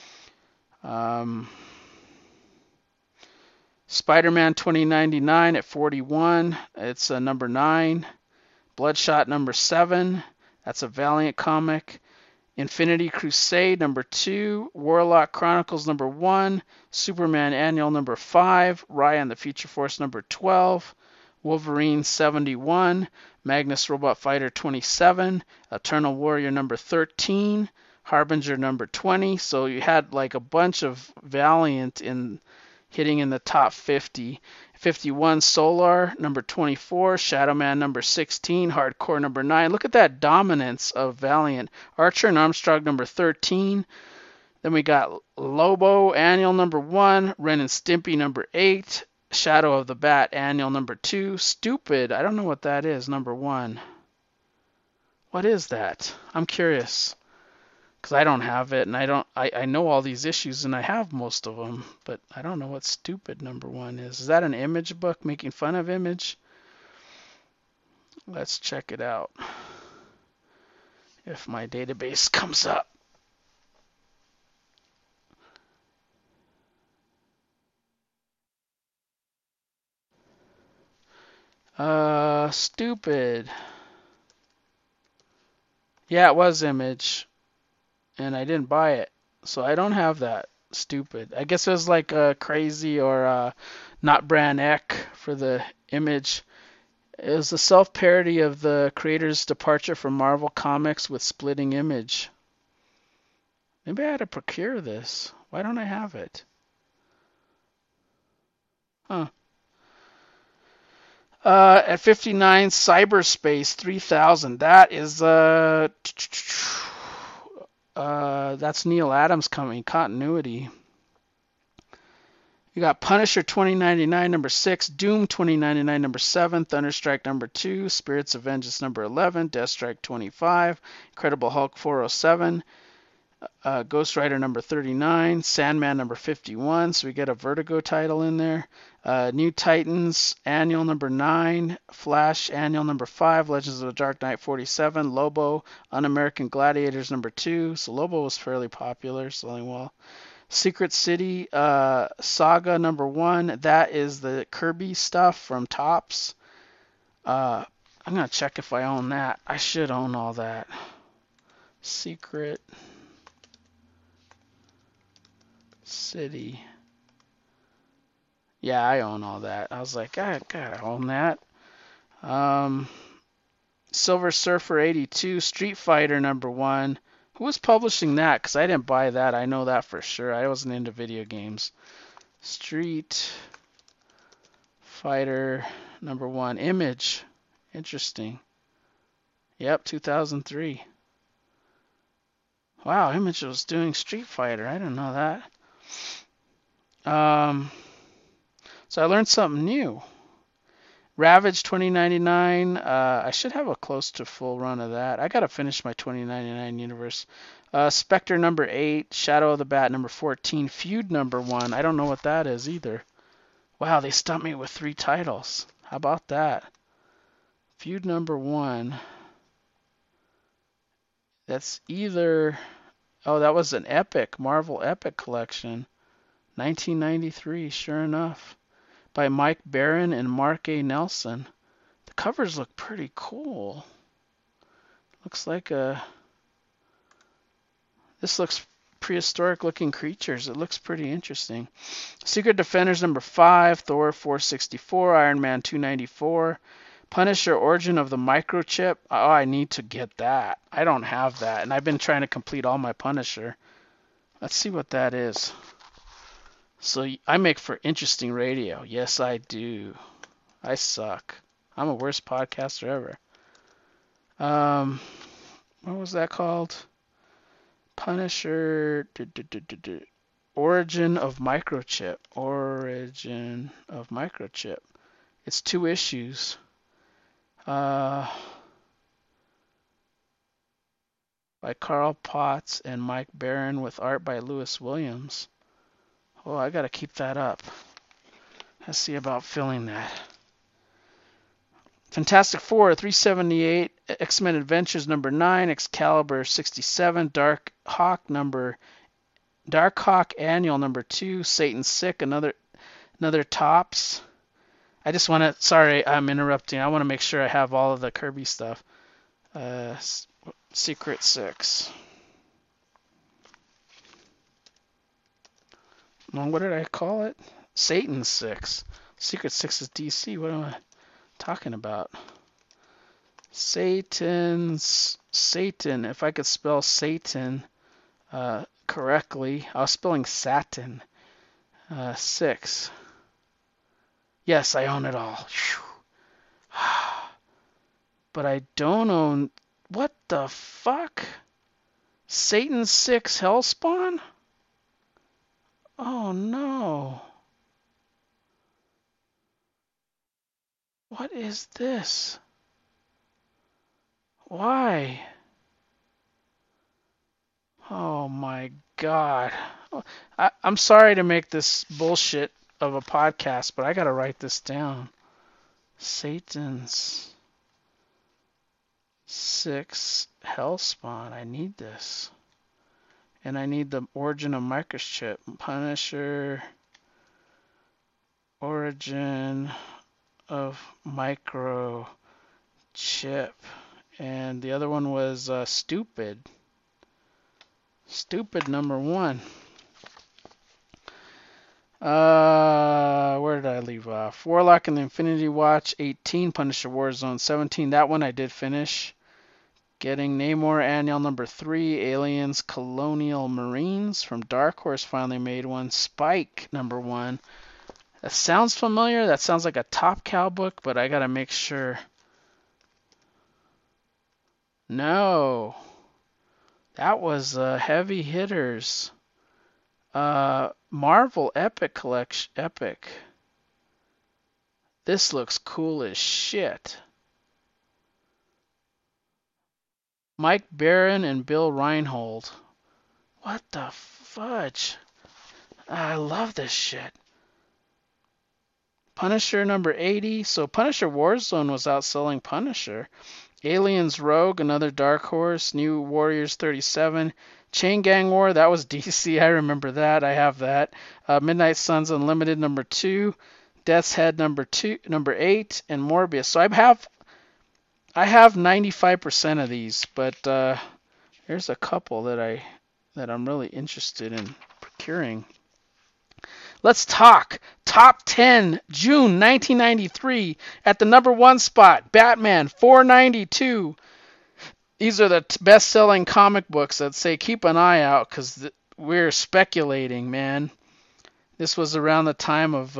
Spider-Man 2099 at 41, it's number 9. Bloodshot number 7, that's a Valiant comic. Infinity Crusade number 2, Warlock Chronicles number 1, Superman Annual number 5, Raya and the Future Force number 12, Wolverine 71, Magnus Robot Fighter 27, Eternal Warrior number 13, Harbinger number 20. So you had like a bunch of Valiant hitting in the top 50. 51 Solar, number 24. Shadow Man, number 16. Hardcore, number 9. Look at that dominance of Valiant. Archer and Armstrong, number 13. Then we got Lobo, annual number 1. Ren and Stimpy, number 8. Shadow of the Bat, annual number 2. Stupid, I don't know what that is, number 1. What is that? I'm curious. Because I don't have it, and I know all these issues, and I have most of them, but I don't know what Stupid number 1 is. Is that an Image book making fun of Image? Let's check it out. If my database comes up. Stupid. Yeah, it was Image, and I didn't buy it, so I don't have that. Stupid. I guess it was like Crazy or Not Brand Ek for the Image. It was a self-parody of the creator's departure from Marvel Comics with splitting Image. Maybe I had to procure this. Why don't I have it? Huh. At 59, Cyberspace 3000. That is that's Neil Adams coming. Continuity. You got Punisher 2099 number 6, Doom 2099 number 7, Thunderstrike number 2, Spirits of Vengeance number 11, Deathstrike 25, Incredible Hulk 407, Ghost Rider number 39, Sandman number 51, so we get a Vertigo title in there. New Titans annual number 9, Flash annual number 5, Legends of the Dark Knight 47, Lobo, Un-American Gladiators number 2, so Lobo was fairly popular, selling well. Secret City Saga number 1, that is the Kirby stuff from Topps. I'm going to check if I own that. I should own all that. Secret City. Yeah, I own all that. I was like, I gotta own that. Silver Surfer 82, Street Fighter number 1. Who was publishing that? Because I didn't buy that. I know that for sure. I wasn't into video games. Street Fighter number 1. Image. Interesting. Yep, 2003. Wow, Image was doing Street Fighter. I didn't know that. So I learned something new. Ravage 2099. I should have a close to full run of that. I gotta finish my 2099 universe. Spectre number 8. Shadow of the Bat number 14. Feud number 1. I don't know what that is either. Wow, they stumped me with 3 titles. How about that? Feud number 1. That's either... Oh, that was an Epic, Marvel Epic collection. 1993, sure enough. By Mike Baron and Mark A. Nelson. The covers look pretty cool. Looks like this looks prehistoric looking creatures. It looks pretty interesting. Secret Defenders number 5, Thor 464, Iron Man 294, Punisher Origin of the Microchip. Oh, I need to get that. I don't have that, and I've been trying to complete all my Punisher. Let's see what that is. So I make for interesting radio. Yes, I do. I suck. I'm a worst podcaster ever. What was that called? Punisher. Origin of Microchip. Origin of Microchip. It's 2 issues. By Carl Potts and Mike Baron with art by Lewis Williams. Oh, I gotta keep that up. Let's see about filling that. Fantastic Four 378, X-Men Adventures number 9, Excalibur 67, Dark Hawk Annual number 2, Satan's Sick, another Topps. I just want to, sorry, I'm interrupting. I want to make sure I have all of the Kirby stuff. Secret 6. Well, what did I call it? Satan's 6. Secret 6 is DC. What am I talking about? Satan. If I could spell Satan correctly. I was spelling Satin. 6. Yes, I own it all. Phew. But I don't own. What the fuck? Satan 6 Hellspawn? Oh no. What is this? Why? Oh my god. I'm sorry to make this bullshit of a podcast, but I gotta write this down. Satan's 6 Hellspawn. I need this. And I need the origin of microchip. Punisher. Origin of microchip. And the other one was stupid. Stupid number 1. Where did I leave off? Warlock and the Infinity Watch 18, Punisher Warzone 17. That one I did finish. Getting Namor Annual number 3, Aliens Colonial Marines from Dark Horse finally made one. Spike number 1. That sounds familiar. That sounds like a Top Cow book, but I gotta make sure. No. That was Heavy Hitters. Marvel Epic Collection. Epic. This looks cool as shit. Mike Baron and Bill Reinhold. What the fudge? I love this shit. Punisher number 80. So Punisher Warzone was outselling Punisher. Aliens Rogue, another Dark Horse. New Warriors 37. Chain Gang War, that was DC. I remember that. I have that. Midnight Suns Unlimited number 2. Death's Head number 8, and Morbius. So I have 95% of these, but there's a couple that I'm really interested in procuring. Let's talk top 10 June 1993 at the number 1 spot. Batman 492. These are the best-selling comic books that say keep an eye out because we're speculating, man. This was around the time of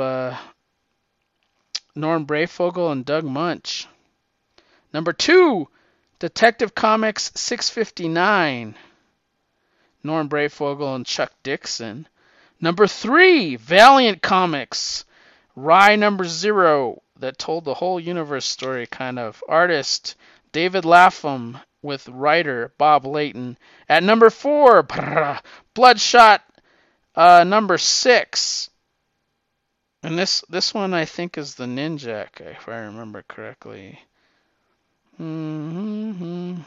Norm Breyfogle and Doug Munch. Number 2, Detective Comics 659. Norm Breyfogle and Chuck Dixon. Number 3, Valiant Comics. Rye number 0, that told the whole universe story, kind of. Artist, David Lapham, with writer, Bob Layton. At number 4, Bloodshot number 6. And this one, I think, is the Ninjak, if I remember correctly. Yeah,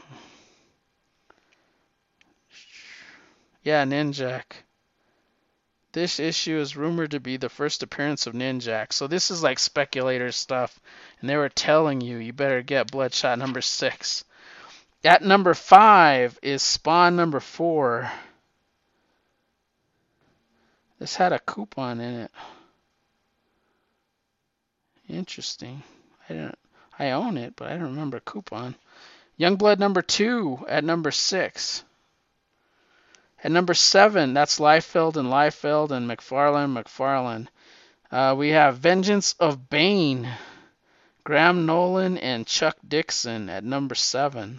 Ninjak. This issue is rumored to be the first appearance of Ninjak. So this is like speculator stuff. And they were telling you better get Bloodshot number 6. At number 5 is Spawn number 4. This had a coupon in it. Interesting. I own it, but I don't remember coupon. Youngblood number 2 at number 6. At number 7, that's Liefeld and McFarlane. We have Vengeance of Bane. Graham Nolan and Chuck Dixon at number 7.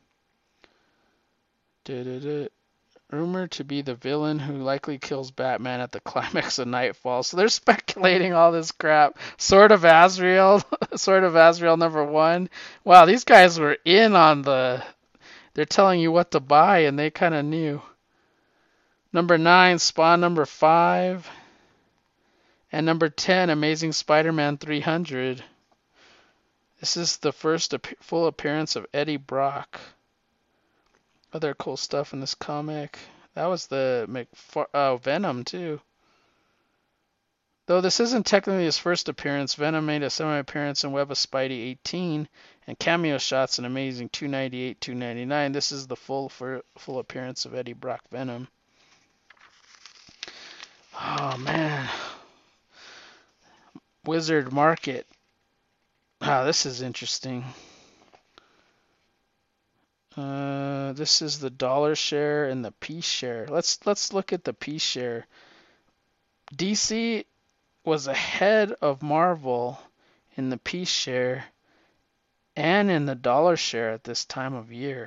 Rumored to be the villain who likely kills Batman at the climax of Nightfall. So they're speculating all this crap. Sword of Azrael number 1. Wow, these guys were in on they're telling you what to buy and they kind of knew. Number 9, Spawn number 5. And number 10, Amazing Spider-Man 300. This is the first full appearance of Eddie Brock. Other cool stuff in this comic. That was the Venom too. Though this isn't technically his first appearance, Venom made a semi-appearance in Web of Spidey 18 and cameo shots in Amazing 298, 299. This is the full appearance of Eddie Brock Venom. Oh man. Wizard Market. Wow, this is interesting. This is the dollar share and the P share. Let's look at the P share. DC was ahead of Marvel in the piece share and in the dollar share at this time of year.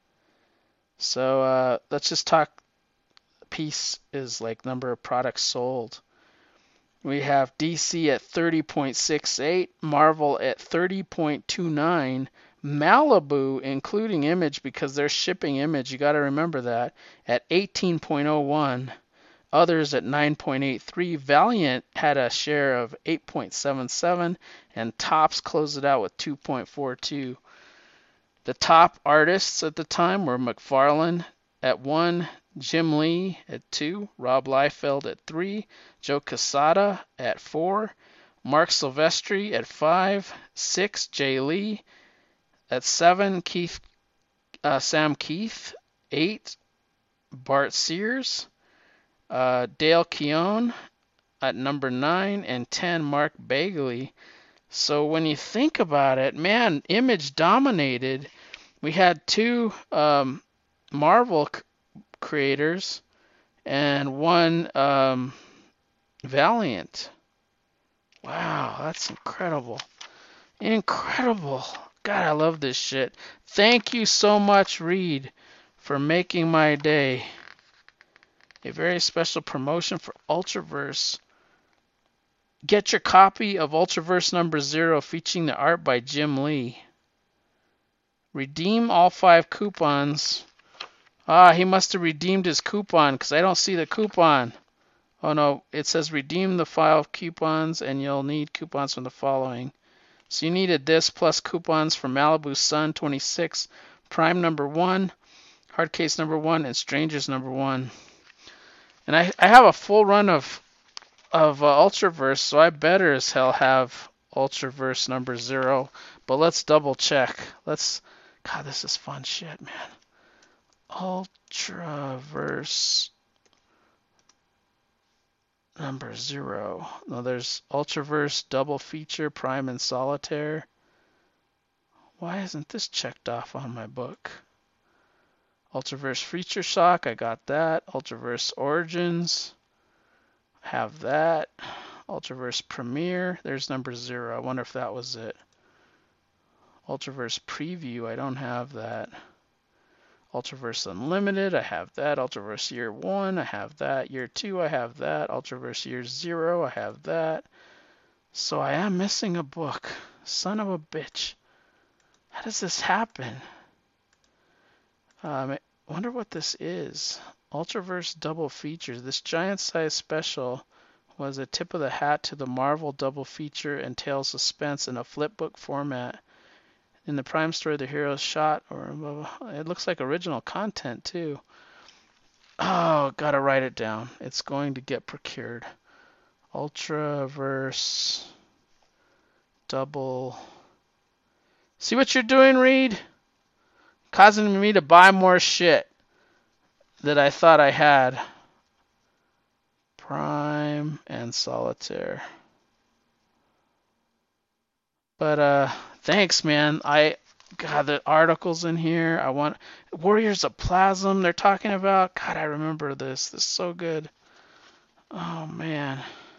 So let's just talk. Piece is like number of products sold. We have DC at 30.68, Marvel at 30.29, Malibu, including Image because they're shipping Image, you got to remember that, at 18.01, others at 9.83. Valiant had a share of 8.77, and Topps closed it out with 2.42. The top artists at the time were McFarlane at 1, Jim Lee at 2, Rob Liefeld at 3, Joe Quesada at 4, Mark Silvestri at 5, 6, Jay Lee at 7, Sam Keith 8, Bart Sears, Dale Keown at number 9, and 10, Mark Bagley. So when you think about it, man, Image dominated. We had 2 Marvel creators and 1 Valiant. Wow, that's incredible. Incredible. God, I love this shit. Thank you so much, Reed, for making my day. A very special promotion for Ultraverse. Get your copy of Ultraverse number 0 featuring the art by Jim Lee. Redeem all 5 coupons. He must have redeemed his coupon because I don't see the coupon. Oh no, it says redeem the 5 coupons and you'll need coupons from the following. So you needed this plus coupons for Malibu Sun 26, Prime number 1, Hardcase number 1, and Strangers number 1. And I have a full run of Ultraverse, so I better as hell have Ultraverse number 0. But let's double check. God, this is fun shit, man. Ultraverse number 0. No, there's Ultraverse double feature, Prime and Solitaire. Why isn't this checked off on my book? Ultraverse Feature Shock, I got that. Ultraverse Origins, I have that. Ultraverse Premiere, there's number 0. I wonder if that was it. Ultraverse Preview, I don't have that. Ultraverse Unlimited, I have that. Ultraverse Year 1, I have that. Year 2, I have that. Ultraverse Year 0, I have that. So I am missing a book. Son of a bitch. How does this happen? I wonder what this is. Ultraverse double features. This giant size special was a tip of the hat to the Marvel double feature and Tales Suspense in a flipbook format. In the Prime Story, the hero's shot, or it looks like original content too. Oh, gotta write it down. It's going to get procured. Ultraverse double. See what you're doing, Reed? Causing me to buy more shit that I thought I had. Prime and Solitaire. But thanks, man. God, the articles in here. I want Warriors of Plasm. They're talking about. God, I remember this. This is so good. Oh man,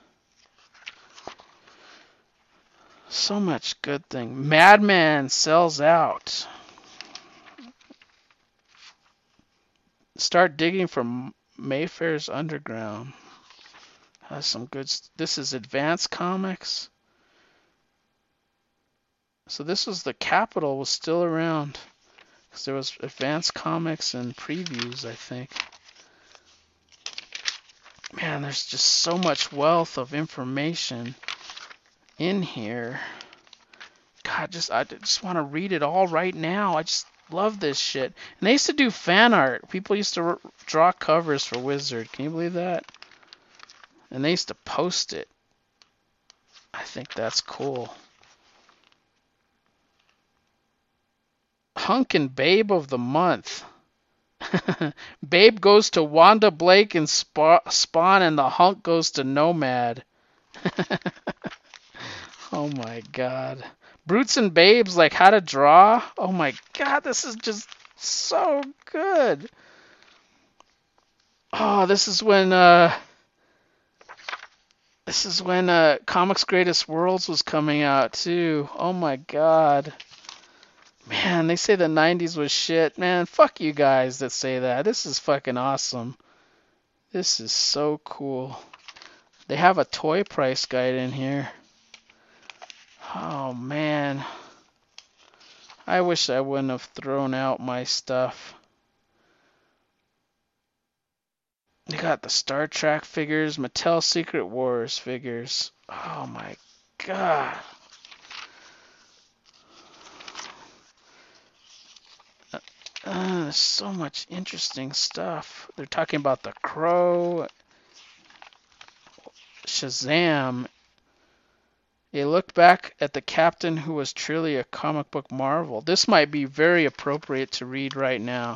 so much good thing. Madman sells out. Start digging for Mayfair's Underground. Has some good. This is Advance Comics. So this was the Capital was still around because there was Advance Comics and previews, I think. Man, there's just so much wealth of information in here. God, I just want to read it all right now. I just love this shit. And they used to do fan art. People used to draw covers for Wizard. Can you believe that? And they used to post it. I think that's cool. Hunk and Babe of the Month. Babe goes to Wanda Blake and Spawn, and the hunk goes to Nomad. Oh my god. Brutes and Babes, like how to draw. Oh my god, this is just so good. Oh, this is when This is when Comics Greatest Worlds was coming out too. Oh my god. Man, they say the 90s was shit. Man, fuck you guys that say that. This is fucking awesome. This is so cool. They have a toy price guide in here. Oh man. I wish I wouldn't have thrown out my stuff. They got the Star Trek figures, Mattel Secret Wars figures. Oh my god. There's so much interesting stuff. They're talking about the Crow, Shazam. They looked back at the captain who was truly a comic book marvel. This might be very appropriate to read right now.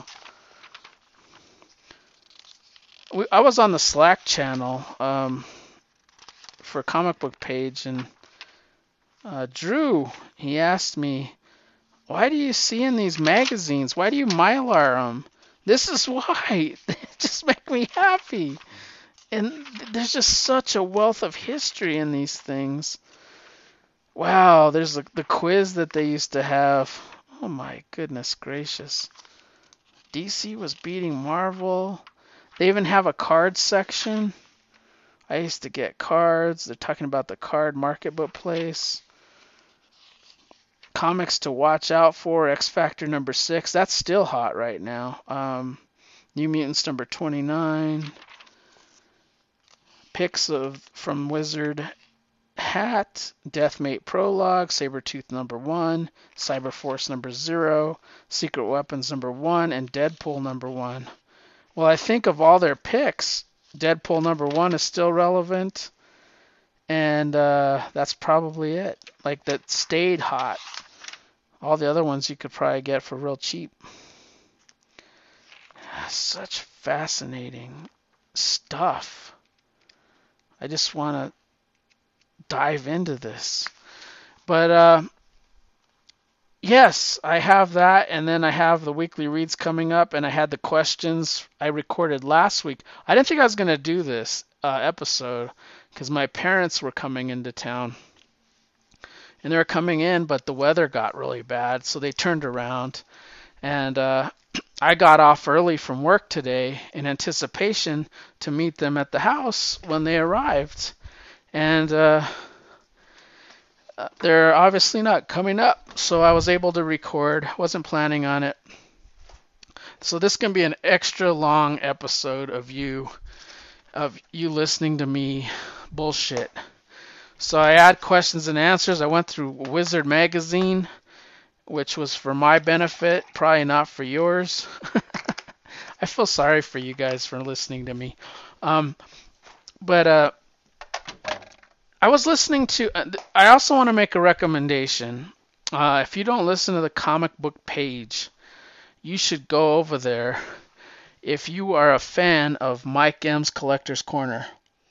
I was on the Slack channel for a comic book page, and Drew, he asked me, why do you see in these magazines? Why do you Mylar them? This is why. They just make me happy. And there's just such a wealth of history in these things. Wow, there's the quiz that they used to have. Oh my goodness gracious. DC was beating Marvel. They even have a card section. I used to get cards. They're talking about the card marketplace. Comics to watch out for, X Factor number 6. That's still hot right now. New Mutants number 29. Pics from Wizard Hat, Deathmate Prologue, Sabretooth number 1, Cyberforce number 0, Secret Weapons number 1, and Deadpool number 1. Well, I think of all their picks, Deadpool number 1 is still relevant, and that's probably it. Like, that stayed hot. All the other ones you could probably get for real cheap. Such fascinating stuff. I just want to dive into this. But yes, I have that, and then I have the weekly reads coming up, and I had the questions I recorded last week. I didn't think I was going to do this episode because my parents were coming into town. And they were coming in, but the weather got really bad, so they turned around. And I got off early from work today in anticipation to meet them at the house when they arrived. And they're obviously not coming up, so I was able to record. Wasn't planning on it. So this can be an extra long episode of you listening to me bullshit. So I had questions and answers. I went through Wizard Magazine, which was for my benefit, probably not for yours. I feel sorry for you guys for listening to me. But I was listening to... I also want to make a recommendation. If you don't listen to the comic book page, you should go over there if you are a fan of Mike M's Collector's Corner.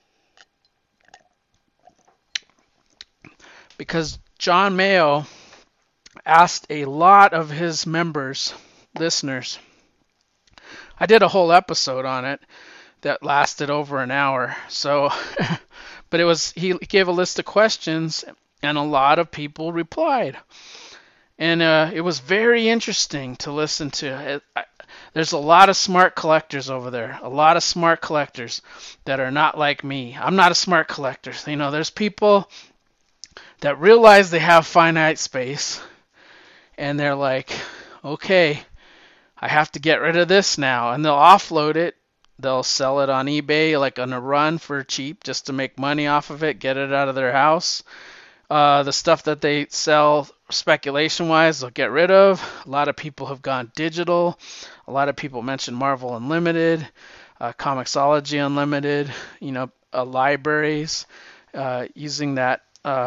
Because John Mayo asked a lot of his members, listeners. I did a whole episode on it that lasted over an hour. So, but he gave a list of questions, and a lot of people replied. And it was very interesting to listen to. There's a lot of smart collectors over there. A lot of smart collectors that are not like me. I'm not a smart collector. You know, there's people that realize they have finite space, and they're like, okay, I have to get rid of this now, and they'll offload it. They'll sell it on eBay like on a run for cheap just to make money off of it, get it out of their house. The stuff that they sell speculation-wise, they'll get rid of. A lot of people have gone digital. A lot of people mention Marvel Unlimited, Comixology Unlimited, libraries, using that.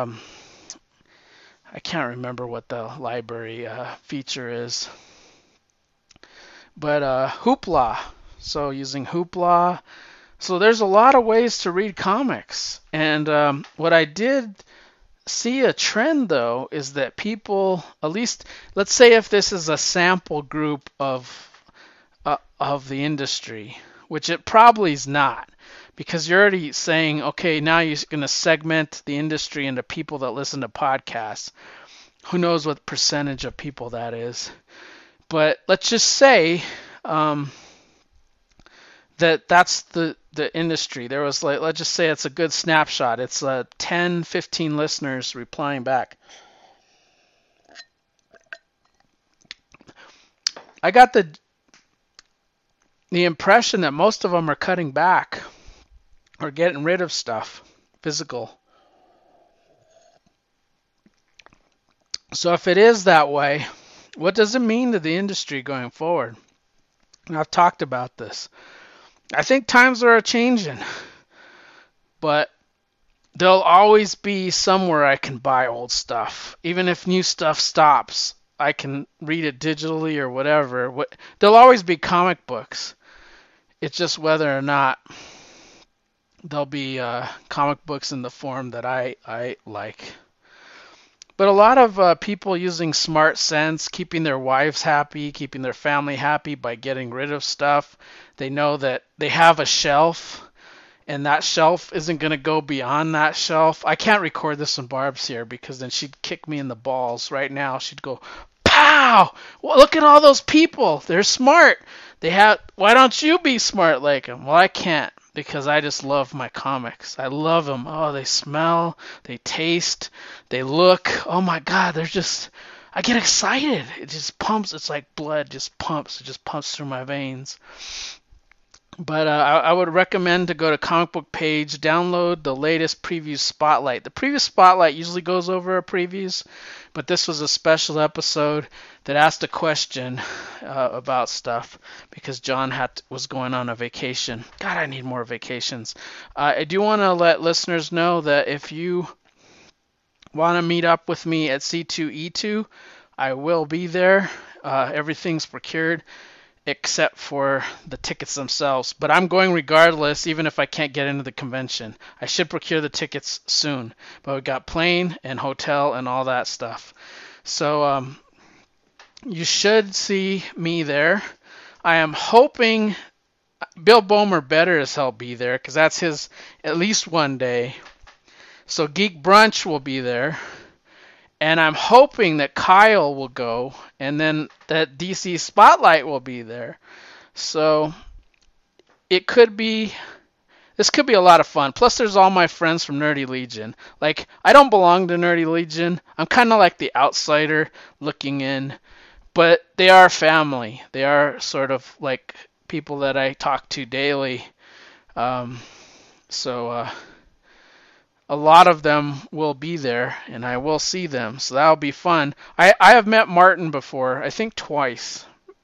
I can't remember what the library feature is. But Hoopla. So using Hoopla. So there's a lot of ways to read comics. And what I did see a trend, though, is that people, at least, let's say if this is a sample group of the industry, which it probably is not, because you're already saying, okay, now you're going to segment the industry into people that listen to podcasts. Who knows what percentage of people that is? But let's just say that's the industry. There was like, let's just say it's a good snapshot. It's 10, 15 listeners replying back. I got the impression that most of them are cutting back or getting rid of stuff, physical. So if it is that way, what does it mean to the industry going forward? And I've talked about this. I think times are changing, but there'll always be somewhere I can buy old stuff. Even if new stuff stops, I can read it digitally or whatever. There'll always be comic books. It's just whether or not there'll be comic books in the form that I like. But a lot of people using Smart Sense, keeping their wives happy, keeping their family happy by getting rid of stuff. They know that they have a shelf, and that shelf isn't going to go beyond that shelf. I can't record this when Barb's here because then she'd kick me in the balls right now. She'd go, pow! Well, look at all those people. They're smart. Why don't you be smart like them? Well, I can't because I just love my comics. I love them. Oh, they smell, they taste, they look. Oh my God, I get excited. It just pumps. It's like blood just pumps. It just pumps through my veins. But I would recommend to go to Comic Book Page, download the latest preview spotlight. The preview spotlight usually goes over our previews, but this was a special episode that asked a question about stuff because John was going on a vacation. God, I need more vacations. I do want to let listeners know that if you want to meet up with me at C2E2, I will be there. Everything's procured except for the tickets themselves. But I'm going regardless, even if I can't get into the convention. I should procure the tickets soon. But we got plane and hotel and all that stuff. So you should see me there. I am hoping Bill Bomer better as hell be there, because that's his at least one day. So Geek Brunch will be there. And I'm hoping that Kyle will go, and then that DC Spotlight will be there. So this could be a lot of fun. Plus, there's all my friends from Nerdy Legion. Like, I don't belong to Nerdy Legion. I'm kind of like the outsider looking in. But they are family. They are sort of like people that I talk to daily. A lot of them will be there, and I will see them, so that'll be fun. I have met Martin before, I think twice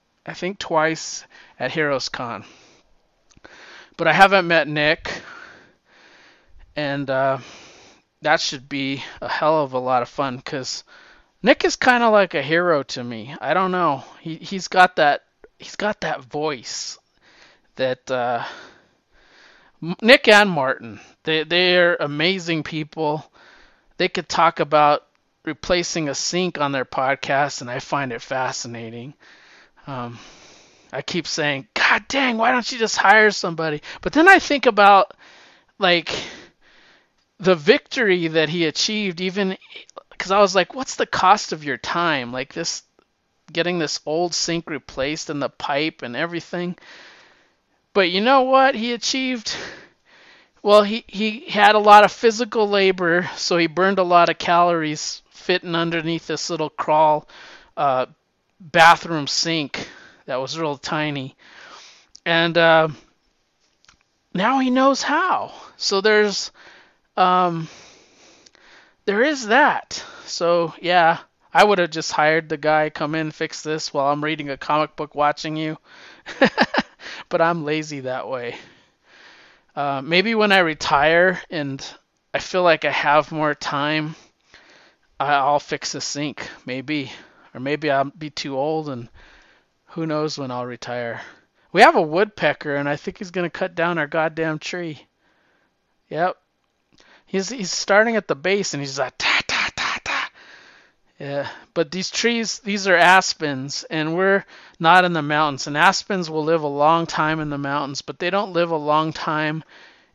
at Heroes Con. But I haven't met Nick, and that should be a hell of a lot of fun, because Nick is kind of like a hero to me. I don't know. He's got that voice that Nick and Martin, they're amazing people. They could talk about replacing a sink on their podcast, and I find it fascinating. I keep saying, God dang, why don't you just hire somebody? But then I think about, like, the victory that he achieved, even because I was like, what's the cost of your time? Like, getting this old sink replaced and the pipe and everything. But you know what he achieved? Well, he had a lot of physical labor, so he burned a lot of calories fitting underneath this little crawl bathroom sink that was real tiny. And now he knows how. So there is that. So yeah, I would have just hired the guy, come in, fix this while I'm reading a comic book watching you. But I'm lazy that way. Maybe when I retire and I feel like I have more time, I'll fix the sink, maybe. Or maybe I'll be too old, and who knows when I'll retire. We have a woodpecker, and I think he's going to cut down our goddamn tree. Yep. He's starting at the base, and he's like, ta, ta, ta, ta. Yeah, but these are aspens, and we're not in the mountains. And aspens will live a long time in the mountains, but they don't live a long time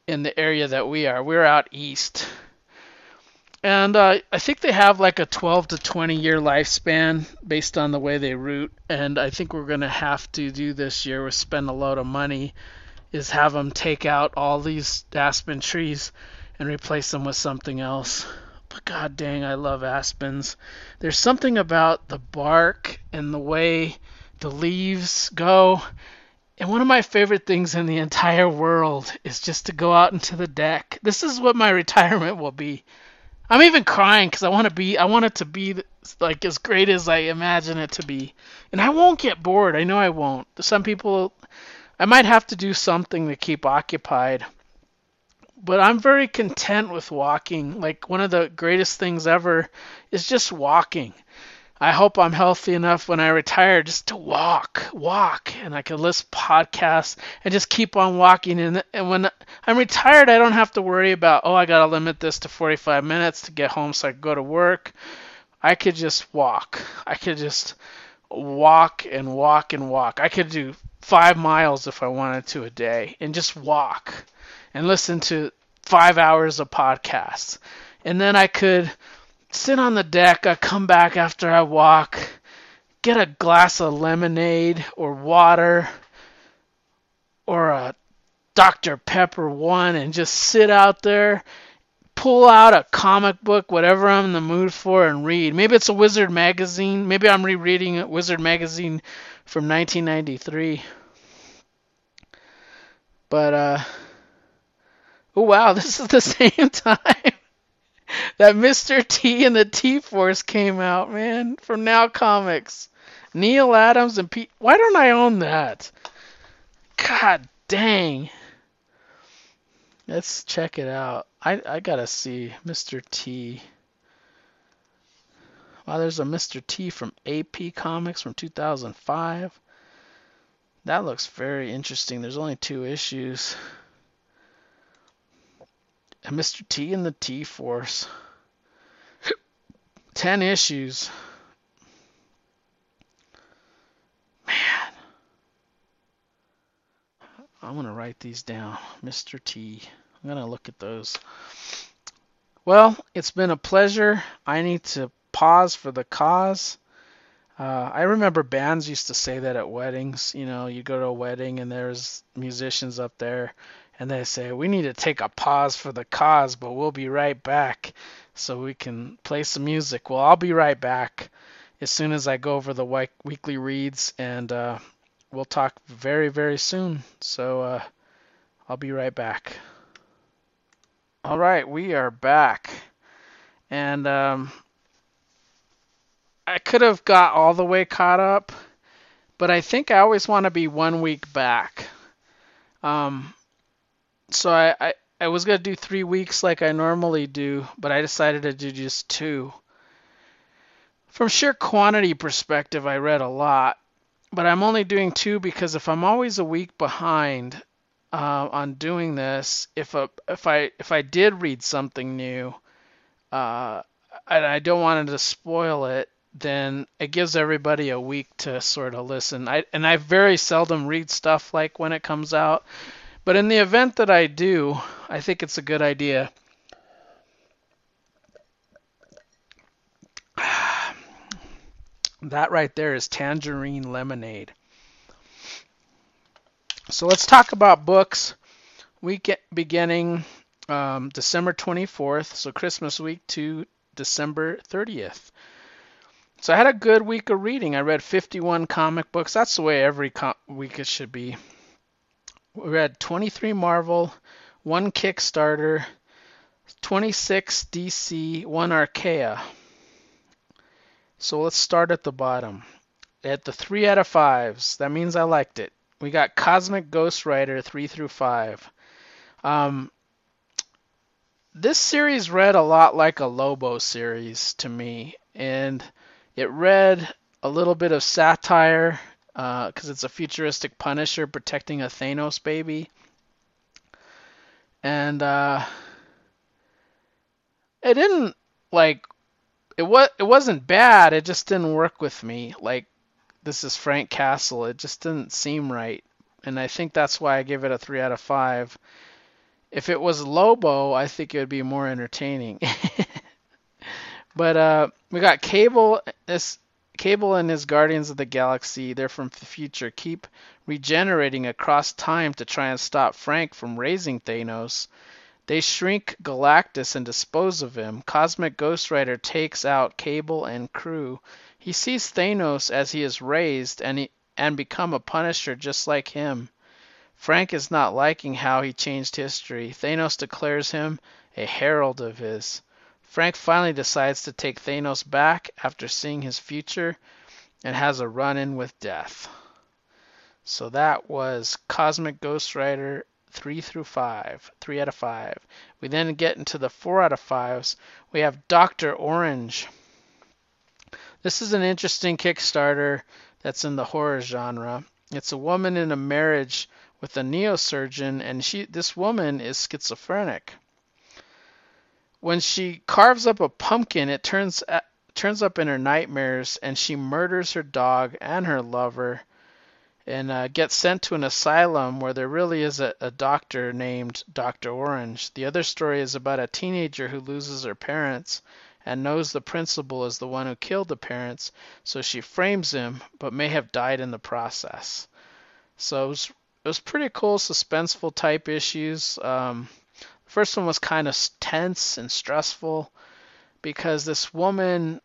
in the area that we are. We're out east. And I think they have like a 12 to 20 year lifespan based on the way they root. And I think we're going to have to do this year is spend a load of money, is have them take out all these aspen trees and replace them with something else. But god dang, I love aspens. There's something about the bark and the way the leaves go. And one of my favorite things in the entire world is just to go out into the deck. This is what my retirement will be. I'm even crying because I want it to be like as great as I imagine it to be. And I won't get bored. I know I won't. Some people, I might have to do something to keep occupied. But I'm very content with walking. Like one of the greatest things ever is just walking. I hope I'm healthy enough when I retire just to walk, and I can listen to podcasts and just keep on walking. And when I'm retired, I don't have to worry about, oh, I got to limit this to 45 minutes to get home so I can go to work. I could just walk. I could just walk and walk and walk. I could do 5 miles if I wanted to a day and just walk and listen to 5 hours of podcasts. And then I could sit on the deck. I come back after I walk, get a glass of lemonade or water or a Dr. Pepper one and just sit out there, pull out a comic book, whatever I'm in the mood for, and read. Maybe it's a Wizard magazine. Maybe I'm rereading a Wizard magazine from 1993. But, oh wow, this is the same time that Mr. T and the T-Force came out, man, from Now Comics. Neil Adams and Pete. Why don't I own that? God dang. Let's check it out. I gotta see Mr. T. Wow, there's a Mr. T from AP Comics from 2005. That looks very interesting. There's only 2 issues. And Mr. T and the T-Force. 10 issues. Man. I'm going to write these down. Mr. T. I'm going to look at those. Well, it's been a pleasure. I need to pause for the cause. I remember bands used to say that at weddings. You know, you go to a wedding and there's musicians up there and they say, we need to take a pause for the cause, but we'll be right back so we can play some music. Well, I'll be right back as soon as I go over the weekly reads, and we'll talk very, very soon. So I'll be right back. All right, we are back. And I could have got all the way caught up, but I think I always want to be 1 week back. So I was going to do 3 weeks like I normally do, but I decided to do just 2. From sheer quantity perspective, I read a lot, but I'm only doing 2 because if I'm always a week behind on doing this, if I did read something new, and I don't want to spoil it, then it gives everybody a week to sort of listen. I very seldom read stuff like when it comes out. But in the event that I do, I think it's a good idea. That right there is Tangerine Lemonade. So let's talk about books. Week beginning December 24th, so Christmas week to December 30th. So I had a good week of reading. I read 51 comic books. That's the way every week it should be. We read 23 Marvel, 1 Kickstarter, 26 DC, 1 Archaea. So let's start at the bottom. At the 3 out of 5s, that means I liked it. We got Cosmic Ghost Rider 3 through 5. This series read a lot like a Lobo series to me, and it read a little bit of satire, because it's a futuristic Punisher protecting a Thanos baby. And it didn't, like, it wasn't bad, it just didn't work with me. Like, this is Frank Castle, it just didn't seem right. And I think that's why I give it a 3 out of 5. If it was Lobo, I think it would be more entertaining. But we got Cable. This Cable and his Guardians of the Galaxy. They're from the future. Keep regenerating across time to try and stop Frank from raising Thanos. They shrink Galactus and dispose of him. Cosmic Ghost Rider takes out Cable and crew. He sees Thanos as he is raised and become a Punisher just like him. Frank is not liking how he changed history. Thanos declares him a herald of his. Frank finally decides to take Thanos back after seeing his future and has a run-in with Death. So that was Cosmic Ghost Rider 3 through 5, 3 out of 5. We then get into the 4 out of 5s. We have Dr. Orange. This is an interesting Kickstarter that's in the horror genre. It's a woman in a marriage with a neurosurgeon, and this woman is schizophrenic. When she carves up a pumpkin, it turns up in her nightmares, and she murders her dog and her lover, and gets sent to an asylum where there really is a doctor named Dr. Orange. The other story is about a teenager who loses her parents and knows the principal is the one who killed the parents, so she frames him, but may have died in the process. So it was pretty cool, suspenseful type issues. The first one was kind of tense and stressful because this woman,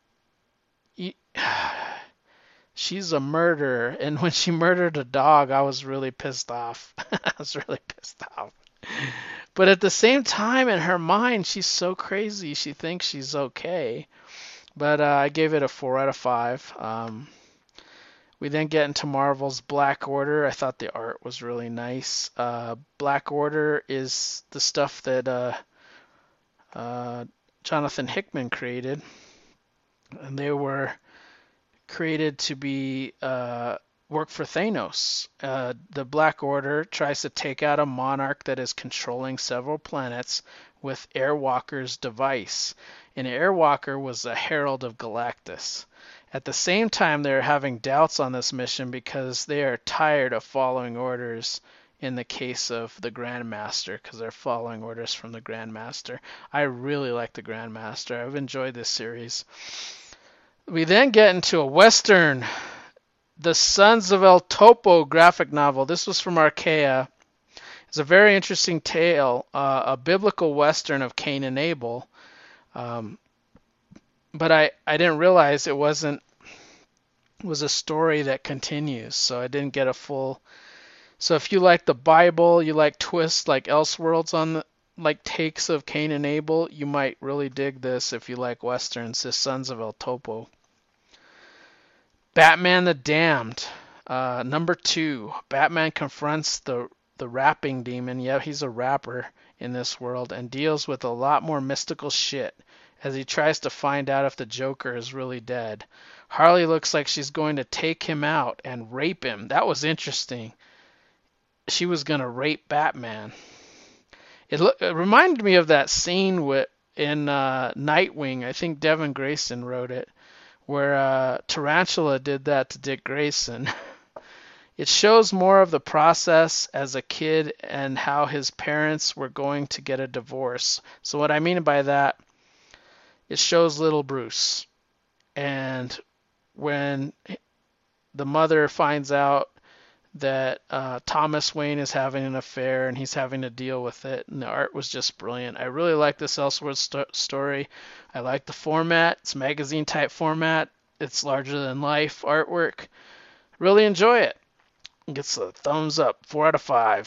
she's a murderer, and when she murdered a dog, I was really pissed off. I was really pissed off. But at the same time, in her mind, she's so crazy. She thinks she's okay. But I gave it a 4 out of 5. We then get into Marvel's Black Order. I thought the art was really nice. Black Order is the stuff that Jonathan Hickman created. And they were created to be work for Thanos. The Black Order tries to take out a monarch that is controlling several planets with Airwalker's device. And Airwalker was a herald of Galactus. At the same time, they're having doubts on this mission because they are tired of following orders in the case of the Grandmaster, because they're following orders from the Grandmaster. I really like the Grandmaster. I've enjoyed this series. We then get into a Western, The Sons of El Topo graphic novel. This was from Archaea. It's a very interesting tale, a biblical Western of Cain and Abel. But I didn't realize it was a story that continues, so I didn't get a full. So if you like the Bible, you like twists like Elseworlds on the like takes of Cain and Abel, you might really dig this if you like westerns. The Sons of El Topo. Batman the Damned, number 2. Batman confronts the rapping demon. Yeah, he's a rapper in this world and deals with a lot more mystical shit as he tries to find out if the Joker is really dead. Harley looks like she's going to take him out and rape him. That was interesting. She was going to rape Batman. It reminded me of that scene in Nightwing. I think Devin Grayson wrote it, where Tarantula did that to Dick Grayson. It shows more of the process as a kid and how his parents were going to get a divorce. So what I mean by that, it shows little Bruce. And when the mother finds out that Thomas Wayne is having an affair and he's having to deal with it, and the art was just brilliant. I really like this Elseworlds story. I like the format. It's magazine type format. It's larger than life artwork. Really enjoy it. It gets a thumbs up, 4 out of 5.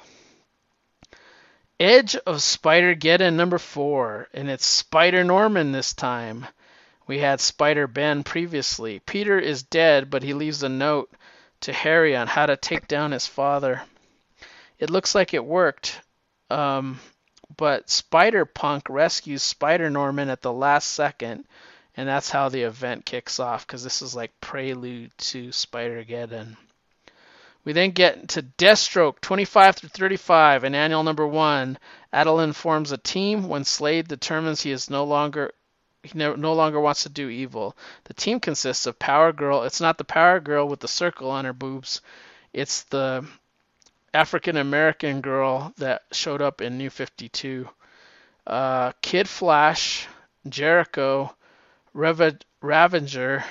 Edge of Spider-Geddon number 4, and it's Spider-Norman this time. We had Spider-Ben previously. Peter is dead, but he leaves a note to Harry on how to take down his father. It looks like it worked, but Spider-Punk rescues Spider-Norman at the last second, and that's how the event kicks off, because this is like prelude to Spider-Geddon. We then get to Deathstroke 25 through 35 in annual number 1. Adolin forms a team when Slade determines he no longer wants to do evil. The team consists of Power Girl. It's not the Power Girl with the circle on her boobs. It's the African American girl that showed up in New 52. Kid Flash, Jericho, Ravager,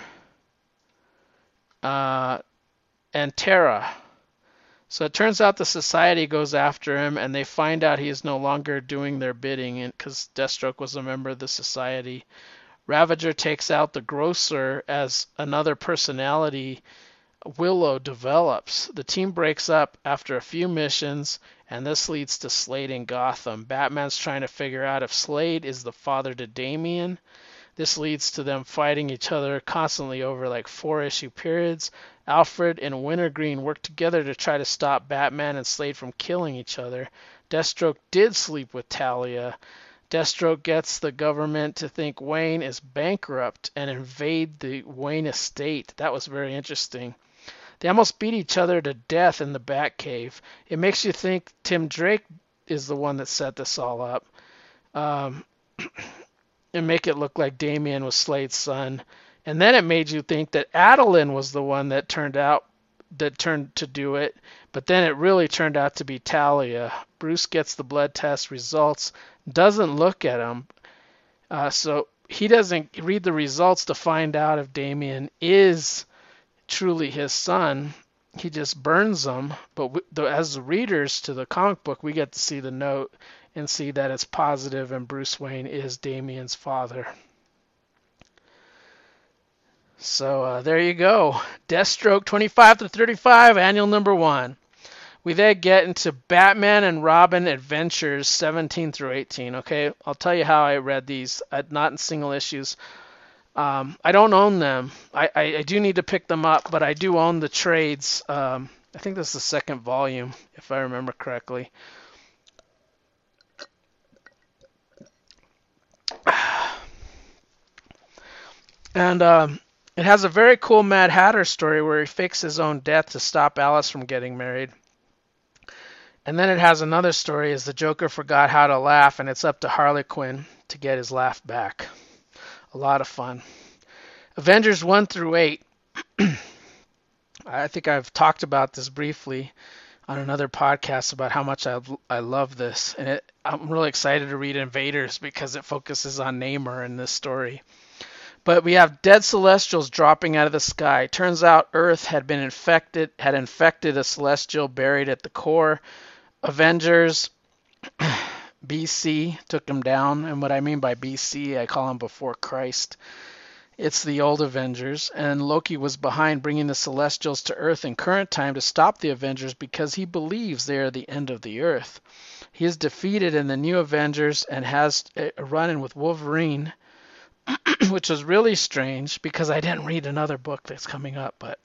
and Terra. So it turns out the society goes after him, and they find out he is no longer doing their bidding because Deathstroke was a member of the society. Ravager takes out the Grocer as another personality Willow develops. The team breaks up after a few missions, and this leads to Slade in Gotham. Batman's trying to figure out if Slade is the father to Damian. This leads to them fighting each other constantly over like 4-issue periods. Alfred and Wintergreen work together to try to stop Batman and Slade from killing each other. Deathstroke did sleep with Talia. Deathstroke gets the government to think Wayne is bankrupt and invade the Wayne estate. That was very interesting. They almost beat each other to death in the Batcave. It makes you think Tim Drake is the one that set this all up. And make it look like Damian was Slade's son. And then it made you think that Adeline was the one that turned to do it. But then it really turned out to be Talia. Bruce gets the blood test results, doesn't look at them. So he doesn't read the results to find out if Damian is truly his son. He just burns them. But as the readers to the comic book, we get to see the note and see that it's positive and Bruce Wayne is Damian's father. So there you go. Deathstroke 25 to 35, annual number 1. We then get into Batman and Robin Adventures 17 through 18. Okay, I'll tell you how I read these, not in single issues. I don't own them. I do need to pick them up, but I do own the trades. I think this is the second volume, if I remember correctly. And it has a very cool Mad Hatter story where he fakes his own death to stop Alice from getting married. And then it has another story as the Joker forgot how to laugh, and it's up to Harley Quinn to get his laugh back. A lot of fun. Avengers 1 through 8. I think I've talked about this briefly on another podcast about how much I love this. And I'm really excited to read Invaders because it focuses on Namor in this story. But we have dead Celestials dropping out of the sky. Turns out Earth had infected a Celestial buried at the core. Avengers BC took them down. And what I mean by BC, I call them before Christ. It's the old Avengers. And Loki was behind bringing the Celestials to Earth in current time to stop the Avengers because he believes they are the end of the Earth. He is defeated in the new Avengers and has a run-in with Wolverine, which was really strange because I didn't read another book that's coming up. But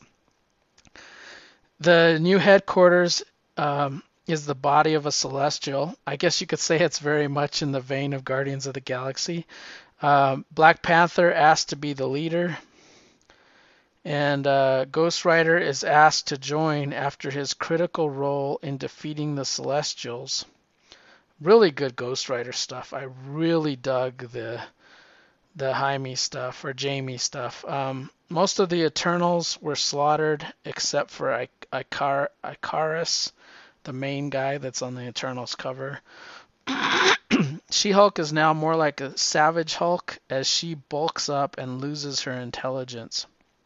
the new headquarters is the body of a Celestial. I guess you could say it's very much in the vein of Guardians of the Galaxy. Black Panther asked to be the leader, and Ghost Rider is asked to join after his critical role in defeating the Celestials. Really good Ghost Rider stuff. I really dug the Jaime stuff or Jamie stuff. Most of the Eternals were slaughtered except for Icarus, the main guy that's on the Eternals cover. She-Hulk is now more like a Savage Hulk as she bulks up and loses her intelligence.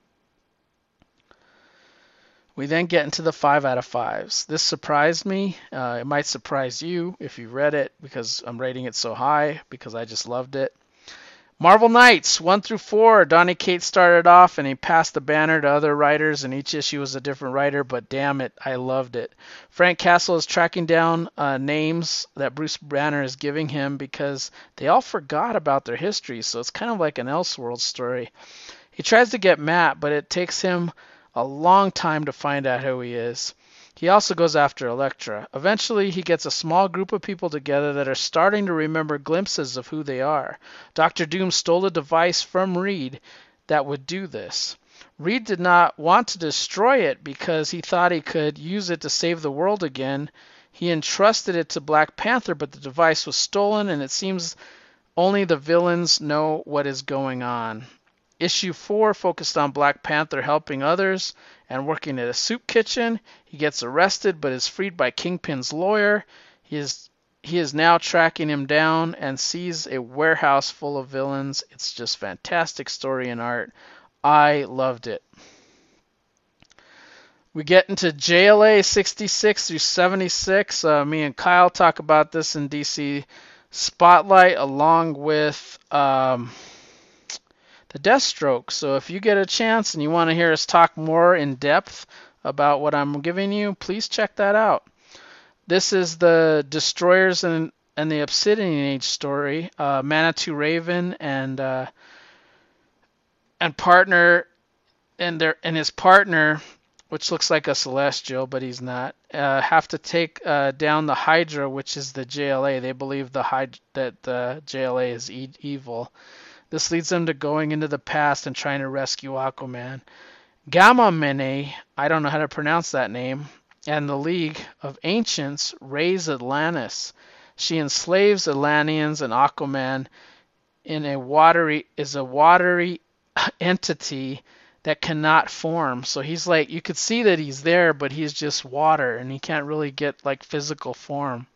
We then get into the 5 out of 5s. This surprised me. It might surprise you if you read it because I'm rating it so high because I just loved it. Marvel Knights 1 through 4. Donny Cates started off and he passed the banner to other writers, and each issue was a different writer, but damn it, I loved it. Frank Castle is tracking down names that Bruce Banner is giving him because they all forgot about their history, so it's kind of like an Elseworld story. He tries to get Matt, but it takes him a long time to find out who he is. He also goes after Elektra. Eventually, he gets a small group of people together that are starting to remember glimpses of who they are. Dr. Doom stole a device from Reed that would do this. Reed did not want to destroy it because he thought he could use it to save the world again. He entrusted it to Black Panther, but the device was stolen, and it seems only the villains know what is going on. Issue 4 focused on Black Panther helping others and working at a soup kitchen. He gets arrested but is freed by Kingpin's lawyer. He is now tracking him down and sees a warehouse full of villains. It's just fantastic story and art. I loved it. We get into JLA 66 through 76. Me and Kyle talk about this in DC Spotlight along with the Deathstroke. So if you get a chance and you want to hear us talk more in depth about what I'm giving you, please check that out. This is the Destroyers and the Obsidian Age story. Manitou Raven and partner and his partner, which looks like a Celestial, but he's not, have to take down the Hydra, which is the JLA. They believe that the JLA is evil. This leads them to going into the past and trying to rescue Aquaman. Gamma Mene, I don't know how to pronounce that name, and the League of Ancients raise Atlantis. She enslaves Atlanteans, and Aquaman is a watery entity that cannot form. So he's like, you could see that he's there, but he's just water, and he can't really get like physical form.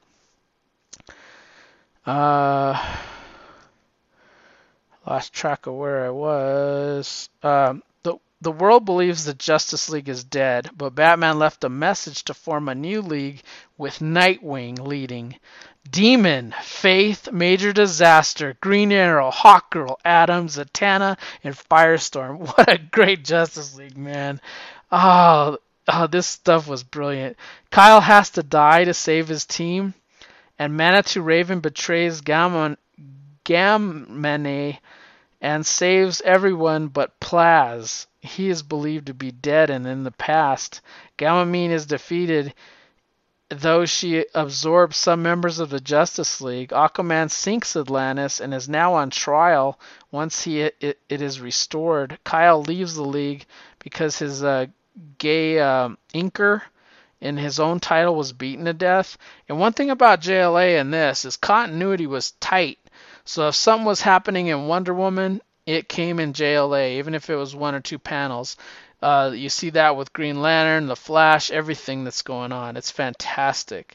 Lost track of where I was. The world believes the Justice League is dead, but Batman left a message to form a new league with Nightwing leading. Demon, Faith, Major Disaster, Green Arrow, Hawkgirl, Atom, Zatanna, and Firestorm. What a great Justice League, man. Oh, this stuff was brilliant. Kyle has to die to save his team, and Manitou Raven betrays Gamma Mene and saves everyone but Plaz. He is believed to be dead and in the past. Gamma Mene is defeated, though she absorbs some members of the Justice League. Aquaman sinks Atlantis and is now on trial once it is restored. Kyle leaves the League because his gay inker in his own title was beaten to death. And one thing about JLA in this is continuity was tight. So if something was happening in Wonder Woman, it came in JLA, even if it was one or two panels. You see that with Green Lantern, The Flash, everything that's going on. It's fantastic.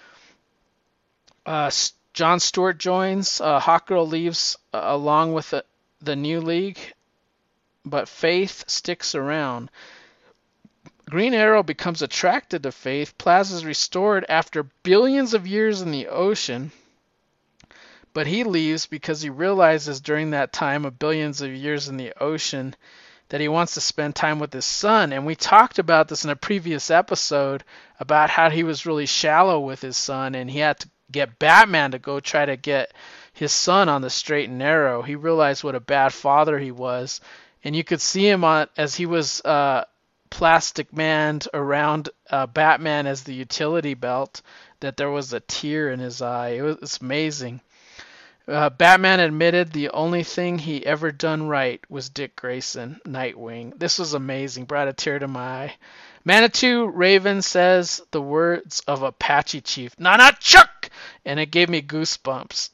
John Stewart joins. Hawkgirl leaves along with the new league, but Faith sticks around. Green Arrow becomes attracted to Faith. Plaz is restored after billions of years in the ocean. But he leaves because he realizes during that time of billions of years in the ocean that he wants to spend time with his son. And we talked about this in a previous episode about how he was really shallow with his son and he had to get Batman to go try to get his son on the straight and narrow. He realized what a bad father he was. And you could see him as he was plastic manned around Batman as the utility belt, that there was a tear in his eye. It's amazing. Batman admitted the only thing he ever done right was Dick Grayson, Nightwing. This was amazing, brought a tear to my eye. Manitou Raven says the words of Apache Chief, "Nana Chuck!" and it gave me goosebumps.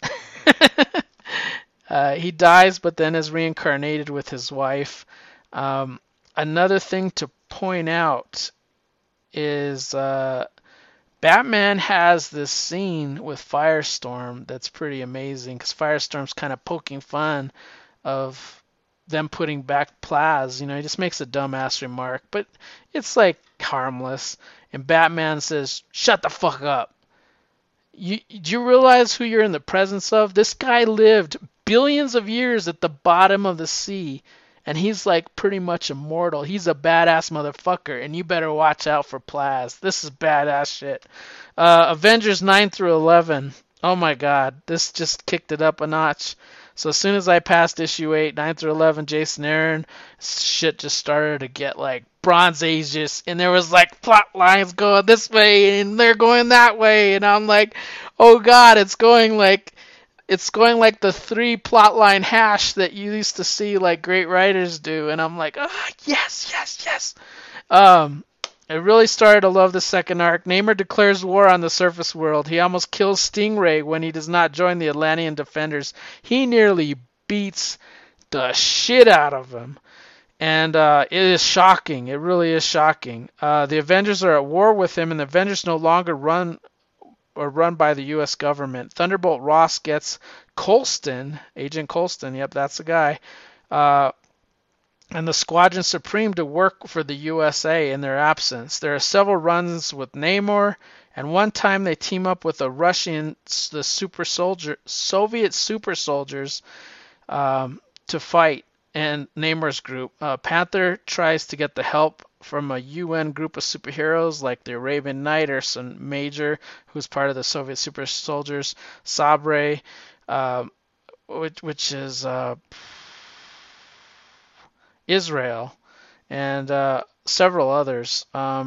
He dies, but then is reincarnated with his wife. Another thing to point out is Batman has this scene with Firestorm that's pretty amazing because Firestorm's kind of poking fun of them putting back Plaz. He just makes a dumbass remark, but it's like harmless. And Batman says, "Shut the fuck up. Do you realize who you're in the presence of? This guy lived billions of years at the bottom of the sea. And he's like pretty much immortal. He's a badass motherfucker, and you better watch out for Plaz. This is badass shit." Avengers 9 through 11. Oh my god, this just kicked it up a notch. So as soon as I passed issue 8, 9 through 11, Jason Aaron, shit just started to get like Bronze Ages, and there was like plot lines going this way, and they're going that way, and I'm like, oh god, it's going like the 3 plotline hash that you used to see like great writers do, and I'm like, yes. I really started to love the second arc. Namor declares war on the surface world. He almost kills Stingray when he does not join the Atlantean defenders. He nearly beats the shit out of him. And it is shocking. It really is shocking. The Avengers are at war with him, and the Avengers no longer run by the U.S. government. Thunderbolt Ross gets Colston, Agent Colston, yep, that's the guy, and the Squadron Supreme to work for the USA in their absence. There are several runs with Namor, and one time they team up with the Soviet super soldiers to fight and Namor's group. Panther tries to get the help from a UN group of superheroes like the Arabian Night, Urson Major, who's part of the Soviet super soldiers, Sabre, which is Israel, and several others.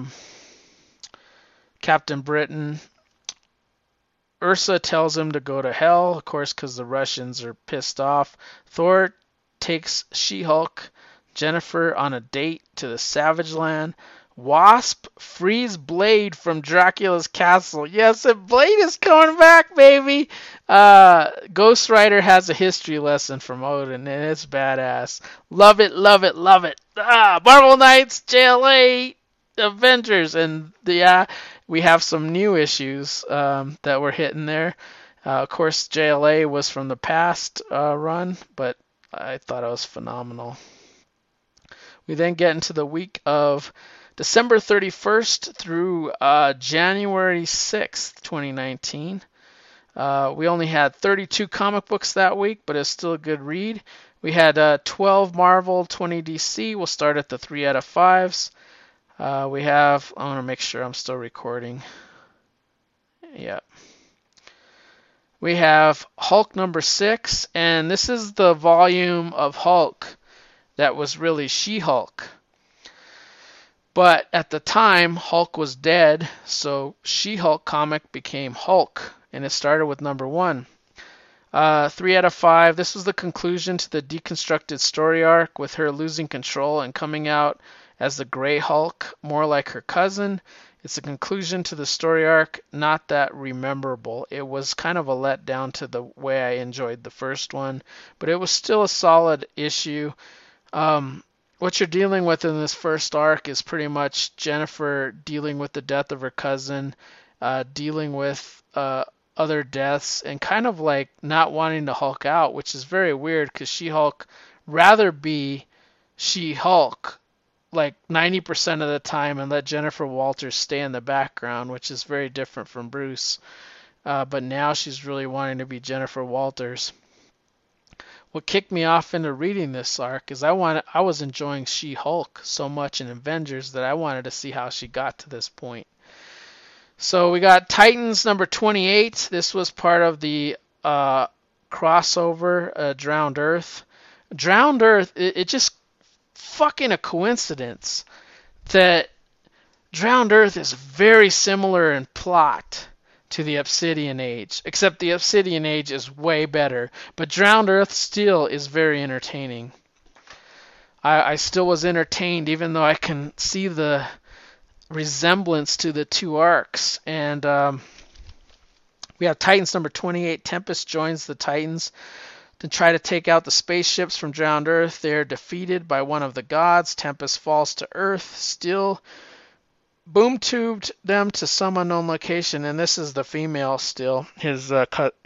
Captain Britain. Ursa tells him to go to hell, of course, because the Russians are pissed off. Thor takes She-Hulk, Jennifer on a date to the Savage Land. Wasp frees Blade from Dracula's castle. Yes, and Blade is coming back, baby. Ghost Rider has a history lesson from Odin, and it's badass. Love it, love it, love it. Marvel Knights, JLA, Avengers, and we have some new issues that we're hitting there. Of course, JLA was from the past run, but I thought it was phenomenal. We then get into the week of December 31st through January 6th, 2019. We only had 32 comic books that week, but it's still a good read. We had 12 Marvel, 20 DC. We'll start at the 3 out of 5s. I want to make sure I'm still recording. Yeah. We have Hulk number 6, and this is the volume of Hulk that was really She-Hulk. But at the time, Hulk was dead, so She-Hulk comic became Hulk, and it started with number 1. 3 out of 5. This was the conclusion to the deconstructed story arc with her losing control and coming out as the Grey Hulk, more like her cousin. It's a conclusion to the story arc, not that rememberable. It was kind of a letdown to the way I enjoyed the first one, but it was still a solid issue. What you're dealing with in this first arc is pretty much Jennifer dealing with the death of her cousin, dealing with other deaths, and kind of like not wanting to Hulk out, which is very weird because She-Hulk rather be She-Hulk like 90% of the time and let Jennifer Walters stay in the background, which is very different from Bruce. But now she's really wanting to be Jennifer Walters. What kicked me off into reading this arc is I was enjoying She-Hulk so much in Avengers that I wanted to see how she got to this point. So we got Titans number 28. This was part of the crossover, Drowned Earth. Drowned Earth, it just fucking a coincidence that Drowned Earth is very similar in plot to the Obsidian Age, except the Obsidian Age is way better, but Drowned Earth still is very entertaining. I still was entertained even though I can see the resemblance to the two arcs. And we have Titans number 28. Tempest joins the Titans to try to take out the spaceships from Drowned Earth. They are defeated by one of the gods. Tempest falls to Earth, still boom-tubed them to some unknown location, and this is the female still. I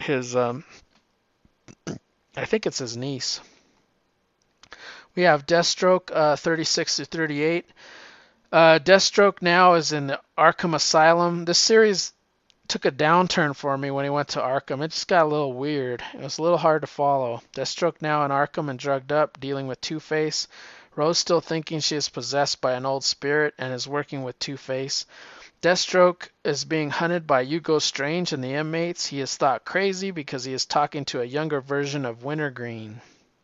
think it's his niece. We have Deathstroke 36 to 38. Deathstroke now is in the Arkham Asylum. This series took a downturn for me when he went to Arkham. It just got a little weird. It was a little hard to follow. Deathstroke now in Arkham and drugged up, dealing with Two-Face. Rose still thinking she is possessed by an old spirit and is working with Two-Face. Deathstroke is being hunted by Hugo Strange and the inmates. He is thought crazy because he is talking to a younger version of Wintergreen.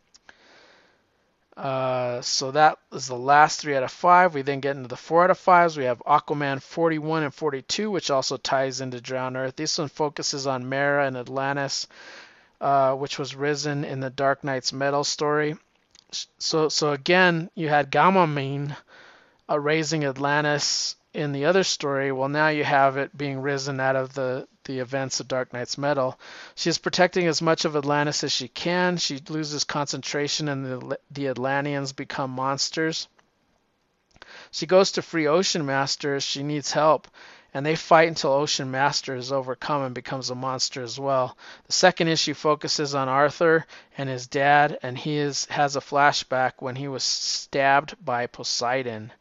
So that is the last 3 out of 5. We then get into the 4 out of 5s. We have Aquaman 41 and 42, which also ties into Drowned Earth. This one focuses on Mera and Atlantis, which was risen in the Dark Knight's Metal story. So again, you had Gamamine raising Atlantis in the other story. Well, now you have it being risen out of the the events of Dark Knight's Metal. She is protecting as much of Atlantis as she can. She loses concentration and the Atlanteans become monsters. She goes to free Ocean Master as she needs help, and they fight until Ocean Master is overcome and becomes a monster as well. The second issue focuses on Arthur and his dad, and he has a flashback when he was stabbed by Poseidon.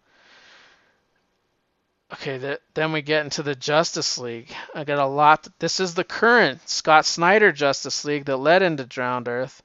Okay, then we get into the Justice League. I got a lot. This is the current Scott Snyder Justice League that led into Drowned Earth.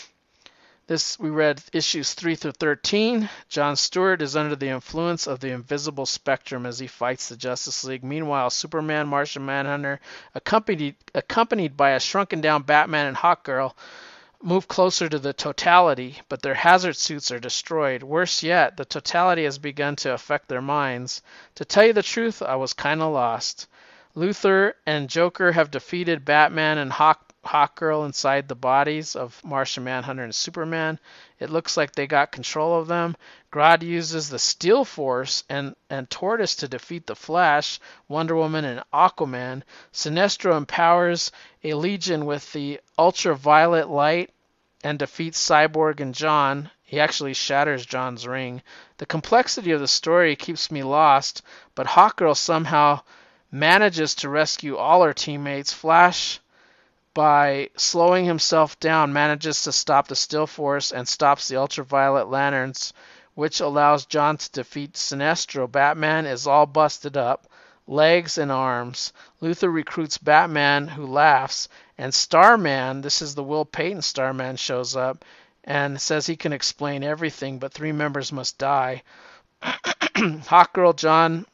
We read issues 3 through 13. John Stewart is under the influence of the invisible spectrum as he fights the Justice League. Meanwhile, Superman, Martian Manhunter, accompanied by a shrunken down Batman and Hawkgirl, move closer to the Totality, but their hazard suits are destroyed. Worse yet, the Totality has begun to affect their minds. To tell you the truth, I was kinda lost. Luthor and Joker have defeated Batman and Hawkgirl inside the bodies of Martian Manhunter and Superman. It looks like they got control of them. Grodd uses the Steel Force and Tortoise to defeat the Flash, Wonder Woman, and Aquaman. Sinestro empowers a Legion with the ultraviolet light and defeats Cyborg and John. He actually shatters John's ring. The complexity of the story keeps me lost, but Hawkgirl somehow manages to rescue all her teammates. Flash, by slowing himself down, manages to stop the Steel Force and stops the ultraviolet lanterns, which allows John to defeat Sinestro. Batman is all busted up, legs and arms. Luthor recruits Batman, who laughs, and Starman, this is the Will Payton Starman, shows up and says he can explain everything, but 3 members must die. Hawkgirl, John,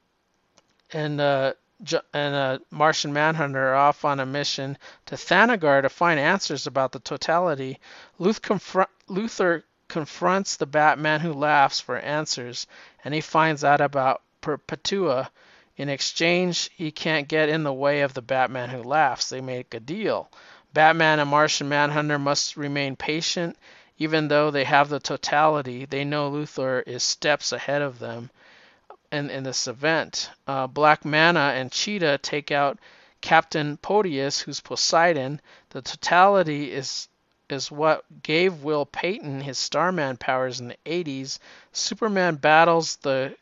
and Martian Manhunter are off on a mission to Thanagar to find answers about the Totality. Luthor confronts the Batman, who laughs, for answers, and he finds out about Perpetua. In exchange, he can't get in the way of the Batman who laughs. They make a deal. Batman and Martian Manhunter must remain patient. Even though they have the Totality, they know Luthor is steps ahead of them in this event. Black Manta and Cheetah take out Captain Proteus, who's Poseidon. The Totality is what gave Will Payton his Starman powers in the 80s. Superman battles the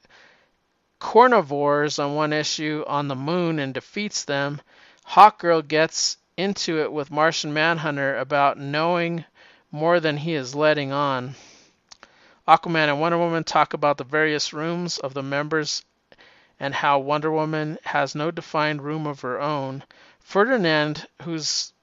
Carnivores on one issue on the moon and defeats them. Hawkgirl gets into it with Martian Manhunter about knowing more than he is letting on. Aquaman and Wonder Woman talk about the various rooms of the members and how Wonder Woman has no defined room of her own. Ferdinand, who was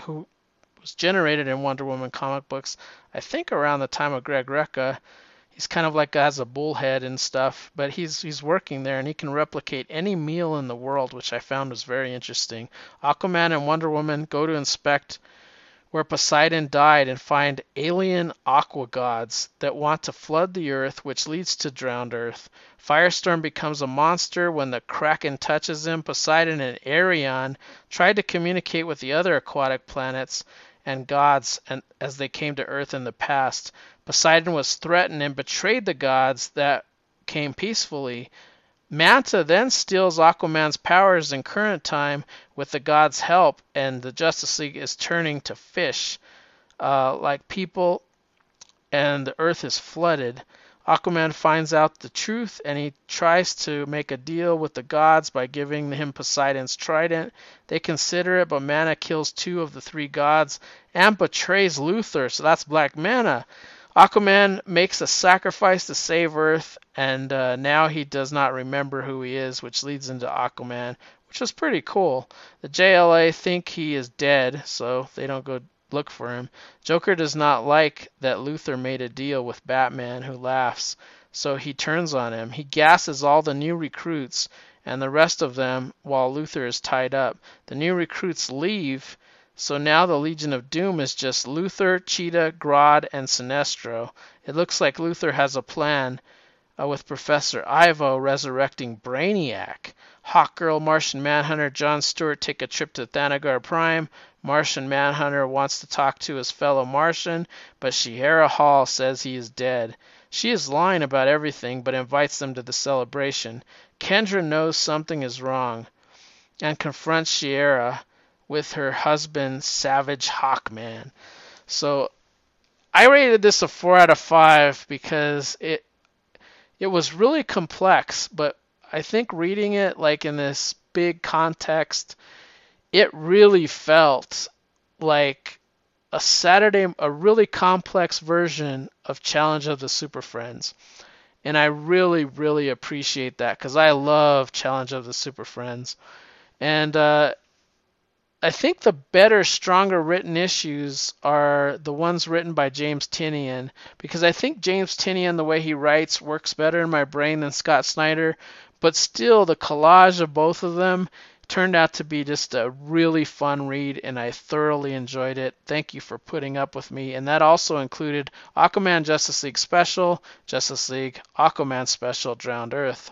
generated in Wonder Woman comic books, I think around the time of Greg Rucka. He's kind of like has a bullhead and stuff, but he's working there and he can replicate any meal in the world, which I found was very interesting. Aquaman and Wonder Woman go to inspect where Poseidon died and find alien aqua gods that want to flood the earth, which leads to Drowned Earth. Firestorm becomes a monster when the Kraken touches him. Poseidon and Arion tried to communicate with the other aquatic planets and gods as they came to Earth in the past. Poseidon was threatened and betrayed the gods that came peacefully. Manta then steals Aquaman's powers in current time with the gods' help, and the Justice League is turning to fish like people, and the earth is flooded. Aquaman finds out the truth, and he tries to make a deal with the gods by giving him Poseidon's trident. They consider it, but Manta kills 2 of the 3 gods and betrays Luthor, so that's Black Manta. Aquaman makes a sacrifice to save Earth, and now he does not remember who he is, which leads into Aquaman, which was pretty cool. The JLA think he is dead, so they don't go look for him. Joker does not like that Luthor made a deal with Batman, who laughs, so he turns on him. He gasses all the new recruits and the rest of them while Luthor is tied up. The new recruits leave, so now the Legion of Doom is just Luthor, Cheetah, Grodd, and Sinestro. It looks like Luthor has a plan with Professor Ivo resurrecting Brainiac. Hawkgirl, Martian Manhunter, John Stewart take a trip to Thanagar Prime. Martian Manhunter wants to talk to his fellow Martian, but Shiera Hall says he is dead. She is lying about everything, but invites them to the celebration. Kendra knows something is wrong. and confronts Shiera with her husband, Savage Hawkman. So I rated this a 4 out of 5 because it was really complex, but I think reading it like in this big context, it really felt like a really complex version of Challenge of the Super Friends. And I really, really appreciate that because I love Challenge of the Super Friends. And I think the better, stronger written issues are the ones written by James Tynion, because I think James Tynion, the way he writes, works better in my brain than Scott Snyder. But still, the collage of both of them turned out to be just a really fun read, and I thoroughly enjoyed it. Thank you for putting up with me. And that also included Aquaman Justice League Special, Justice League Aquaman Special, Drowned Earth.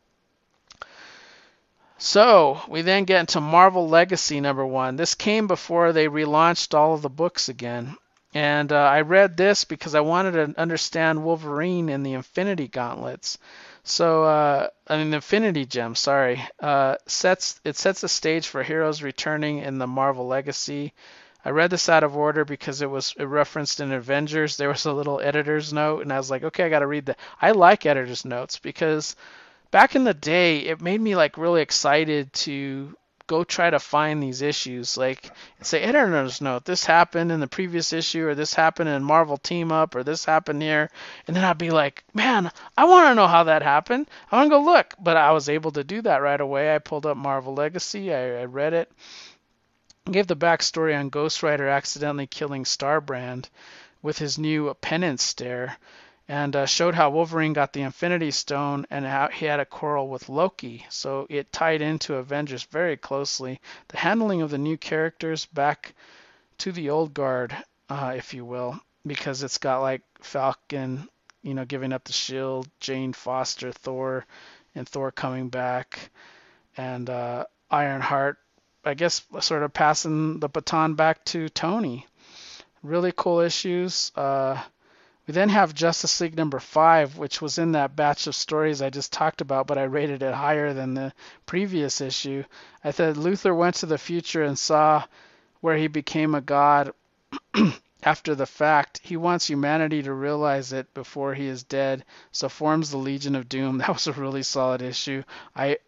So we then get into Marvel Legacy #1. This came before they relaunched all of the books again. And I read this because I wanted to understand Wolverine and the Infinity Gauntlets. So, I mean, the Infinity Gem, sorry. Sets the stage for heroes returning in the Marvel Legacy. I read this out of order because it referenced in Avengers. There was a little editor's note, and I was like, okay, I got to read that. I like editor's notes because back in the day, it made me like really excited to go try to find these issues. Like, say, editor's note, this happened in the previous issue, or this happened in Marvel Team Up, or this happened here. And then I'd be like, man, I want to know how that happened. I want to go look. But I was able to do that right away. I pulled up Marvel Legacy. I read it. I gave the backstory on Ghost Rider accidentally killing Starbrand with his new penance stare, and showed how Wolverine got the Infinity Stone and how he had a quarrel with Loki. So it tied into Avengers very closely. The handling of the new characters back to the old guard, if you will, because it's got like Falcon, giving up the shield, Jane Foster, Thor, and Thor coming back, and Ironheart, I guess, sort of passing the baton back to Tony. Really cool issues. We then have Justice League #5, which was in that batch of stories I just talked about, but I rated it higher than the previous issue. I said Luthor went to the future and saw where he became a god after the fact. He wants humanity to realize it before he is dead, so forms the Legion of Doom. That was a really solid issue. I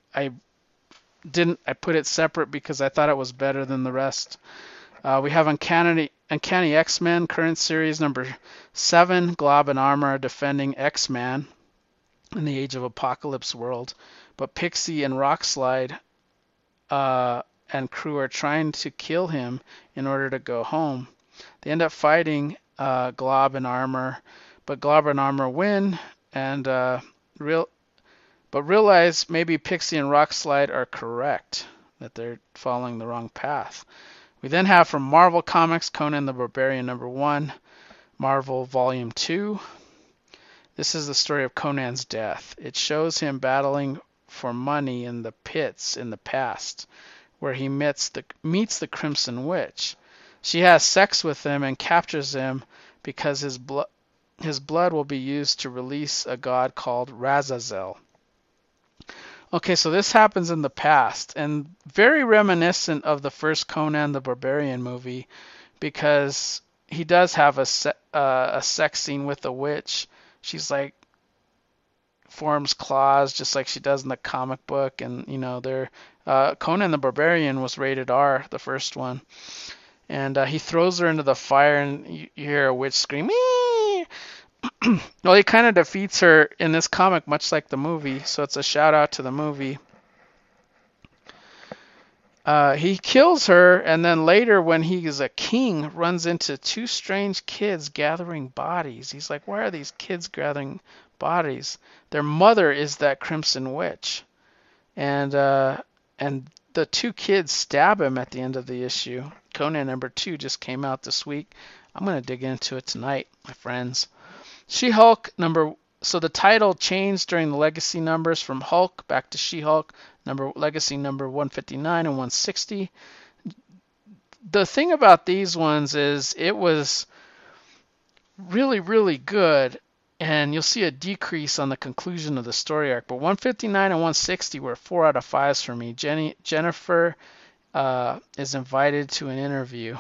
put it separate because I thought it was better than the rest. We have Uncanny X-Men, current series #7. Glob and Armor are defending X-Man in the Age of Apocalypse world, but Pixie and Rockslide and crew are trying to kill him in order to go home. They end up fighting Glob and Armor, but Glob and Armor win, and realize maybe Pixie and Rockslide are correct, that they're following the wrong path. We then have from Marvel Comics, Conan the Barbarian #1, Marvel Volume 2. This is the story of Conan's death. It shows him battling for money in the pits in the past, where he meets the Crimson Witch. She has sex with him and captures him because his blood will be used to release a god called Razazel. Okay, so this happens in the past, and very reminiscent of the first Conan the Barbarian movie, because he does have a sex scene with a witch. She's like forms claws just like she does in the comic book, and Conan the Barbarian was rated R, the first one, and he throws her into the fire, and you hear a witch scream, "Ee!" Well, he kind of defeats her in this comic, much like the movie, so it's a shout out to the movie. He kills her, and then later, when he is a king, runs into two strange kids gathering bodies. He's like, why are these kids gathering bodies? Their mother is that Crimson Witch. And the two kids stab him at the end of the issue. Conan #2 just came out this week. I'm going to dig into it tonight, my friends. She-Hulk so the title changed during the Legacy numbers from Hulk back to She-Hulk, Legacy number 159 and 160. The thing about these ones is it was really, really good. and you'll see a decrease on the conclusion of the story arc. But 159 and 160 were 4 out of 5s for me. Jennifer is invited to an interview.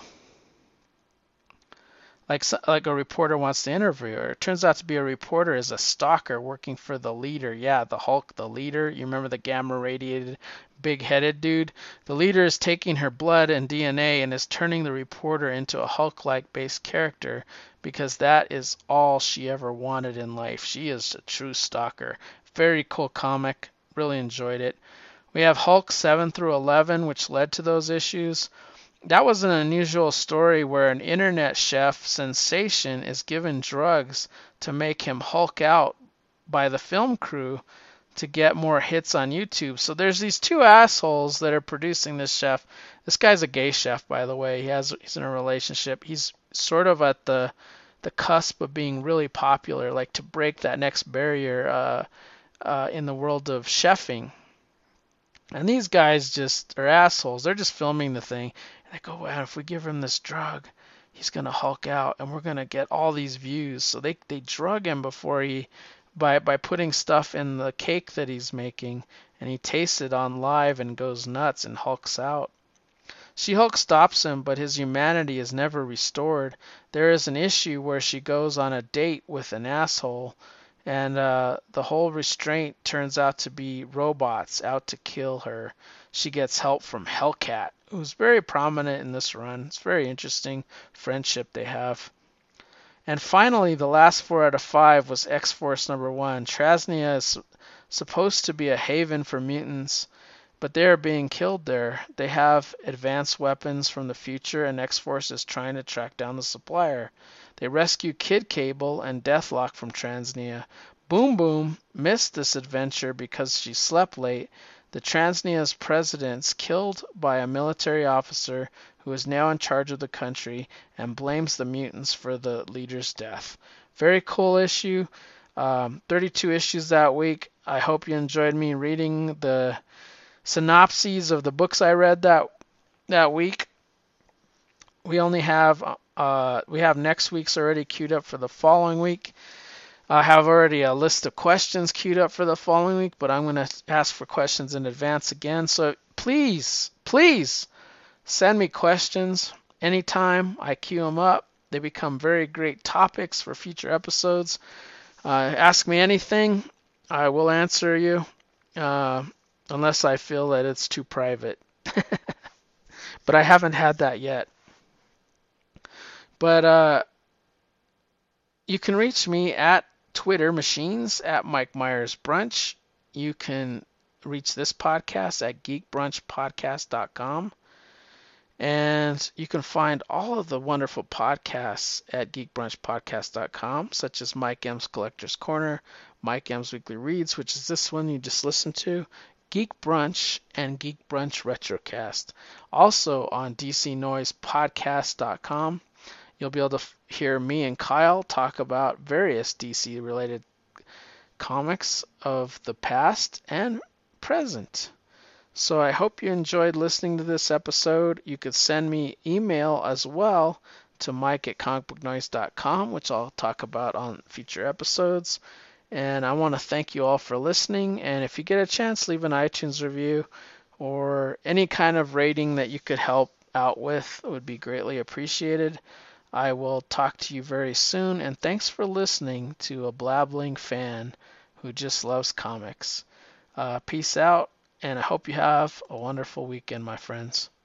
Like a reporter wants to interview her. It turns out to be a reporter is a stalker working for the leader. Yeah, the Hulk, the leader. You remember the gamma radiated, big-headed dude? The leader is taking her blood and DNA and is turning the reporter into a Hulk-like based character because that is all she ever wanted in life. She is a true stalker. Very cool comic. Really enjoyed it. We have Hulk 7 through 11, which led to those issues. That was an unusual story where an internet chef sensation is given drugs to make him Hulk out by the film crew to get more hits on YouTube. So there's these two assholes that are producing this chef. This guy's a gay chef, by the way. He's in a relationship. He's sort of at the cusp of being really popular, like to break that next barrier in the world of chefing. And these guys just are assholes. They're just filming the thing. And they go, wow, if we give him this drug, he's going to Hulk out and we're going to get all these views. So they drug him before by putting stuff in the cake that he's making. And he tastes it on live and goes nuts and hulks out. She-Hulk stops him, but his humanity is never restored. There is an issue where she goes on a date with an asshole. And the whole restraint turns out to be robots out to kill her. She gets help from Hellcat, who's very prominent in this run. It's very interesting friendship they have. And finally, the last 4 out of 5 was X-Force number 1. Trasnia is supposed to be a haven for mutants, but they are being killed there. They have advanced weapons from the future, and X-Force is trying to track down the supplier. They rescue Kid Cable and Deathlock from Transnia. Boom Boom missed this adventure because she slept late. The Transnia's president's killed by a military officer who is now in charge of the country and blames the mutants for the leader's death. Very cool issue. 32 issues that week. I hope you enjoyed me reading the synopses of the books I read that week. We have next week's already queued up for the following week. I have already a list of questions queued up for the following week, but I'm going to ask for questions in advance again. So please send me questions anytime. I queue them up. They become very great topics for future episodes. Ask me anything. I will answer you, unless I feel that it's too private. But I haven't had that yet. But you can reach me at Twitter machines at Mike Myers Brunch. You can reach this podcast at geekbrunchpodcast.com. And you can find all of the wonderful podcasts at geekbrunchpodcast.com, such as Mike M's Collector's Corner, Mike M's Weekly Reads, which is this one you just listened to, Geek Brunch, and Geek Brunch Retrocast. Also on DCNoisePodcast.com. You'll be able to hear me and Kyle talk about various DC-related comics of the past and present. So I hope you enjoyed listening to this episode. You could send me email as well to mike@comicbooknoise.com, which I'll talk about on future episodes. And I want to thank you all for listening. And if you get a chance, leave an iTunes review or any kind of rating that you could help out with. It would be greatly appreciated. I will talk to you very soon, and thanks for listening to a blabbling fan who just loves comics. Peace out, and I hope you have a wonderful weekend, my friends.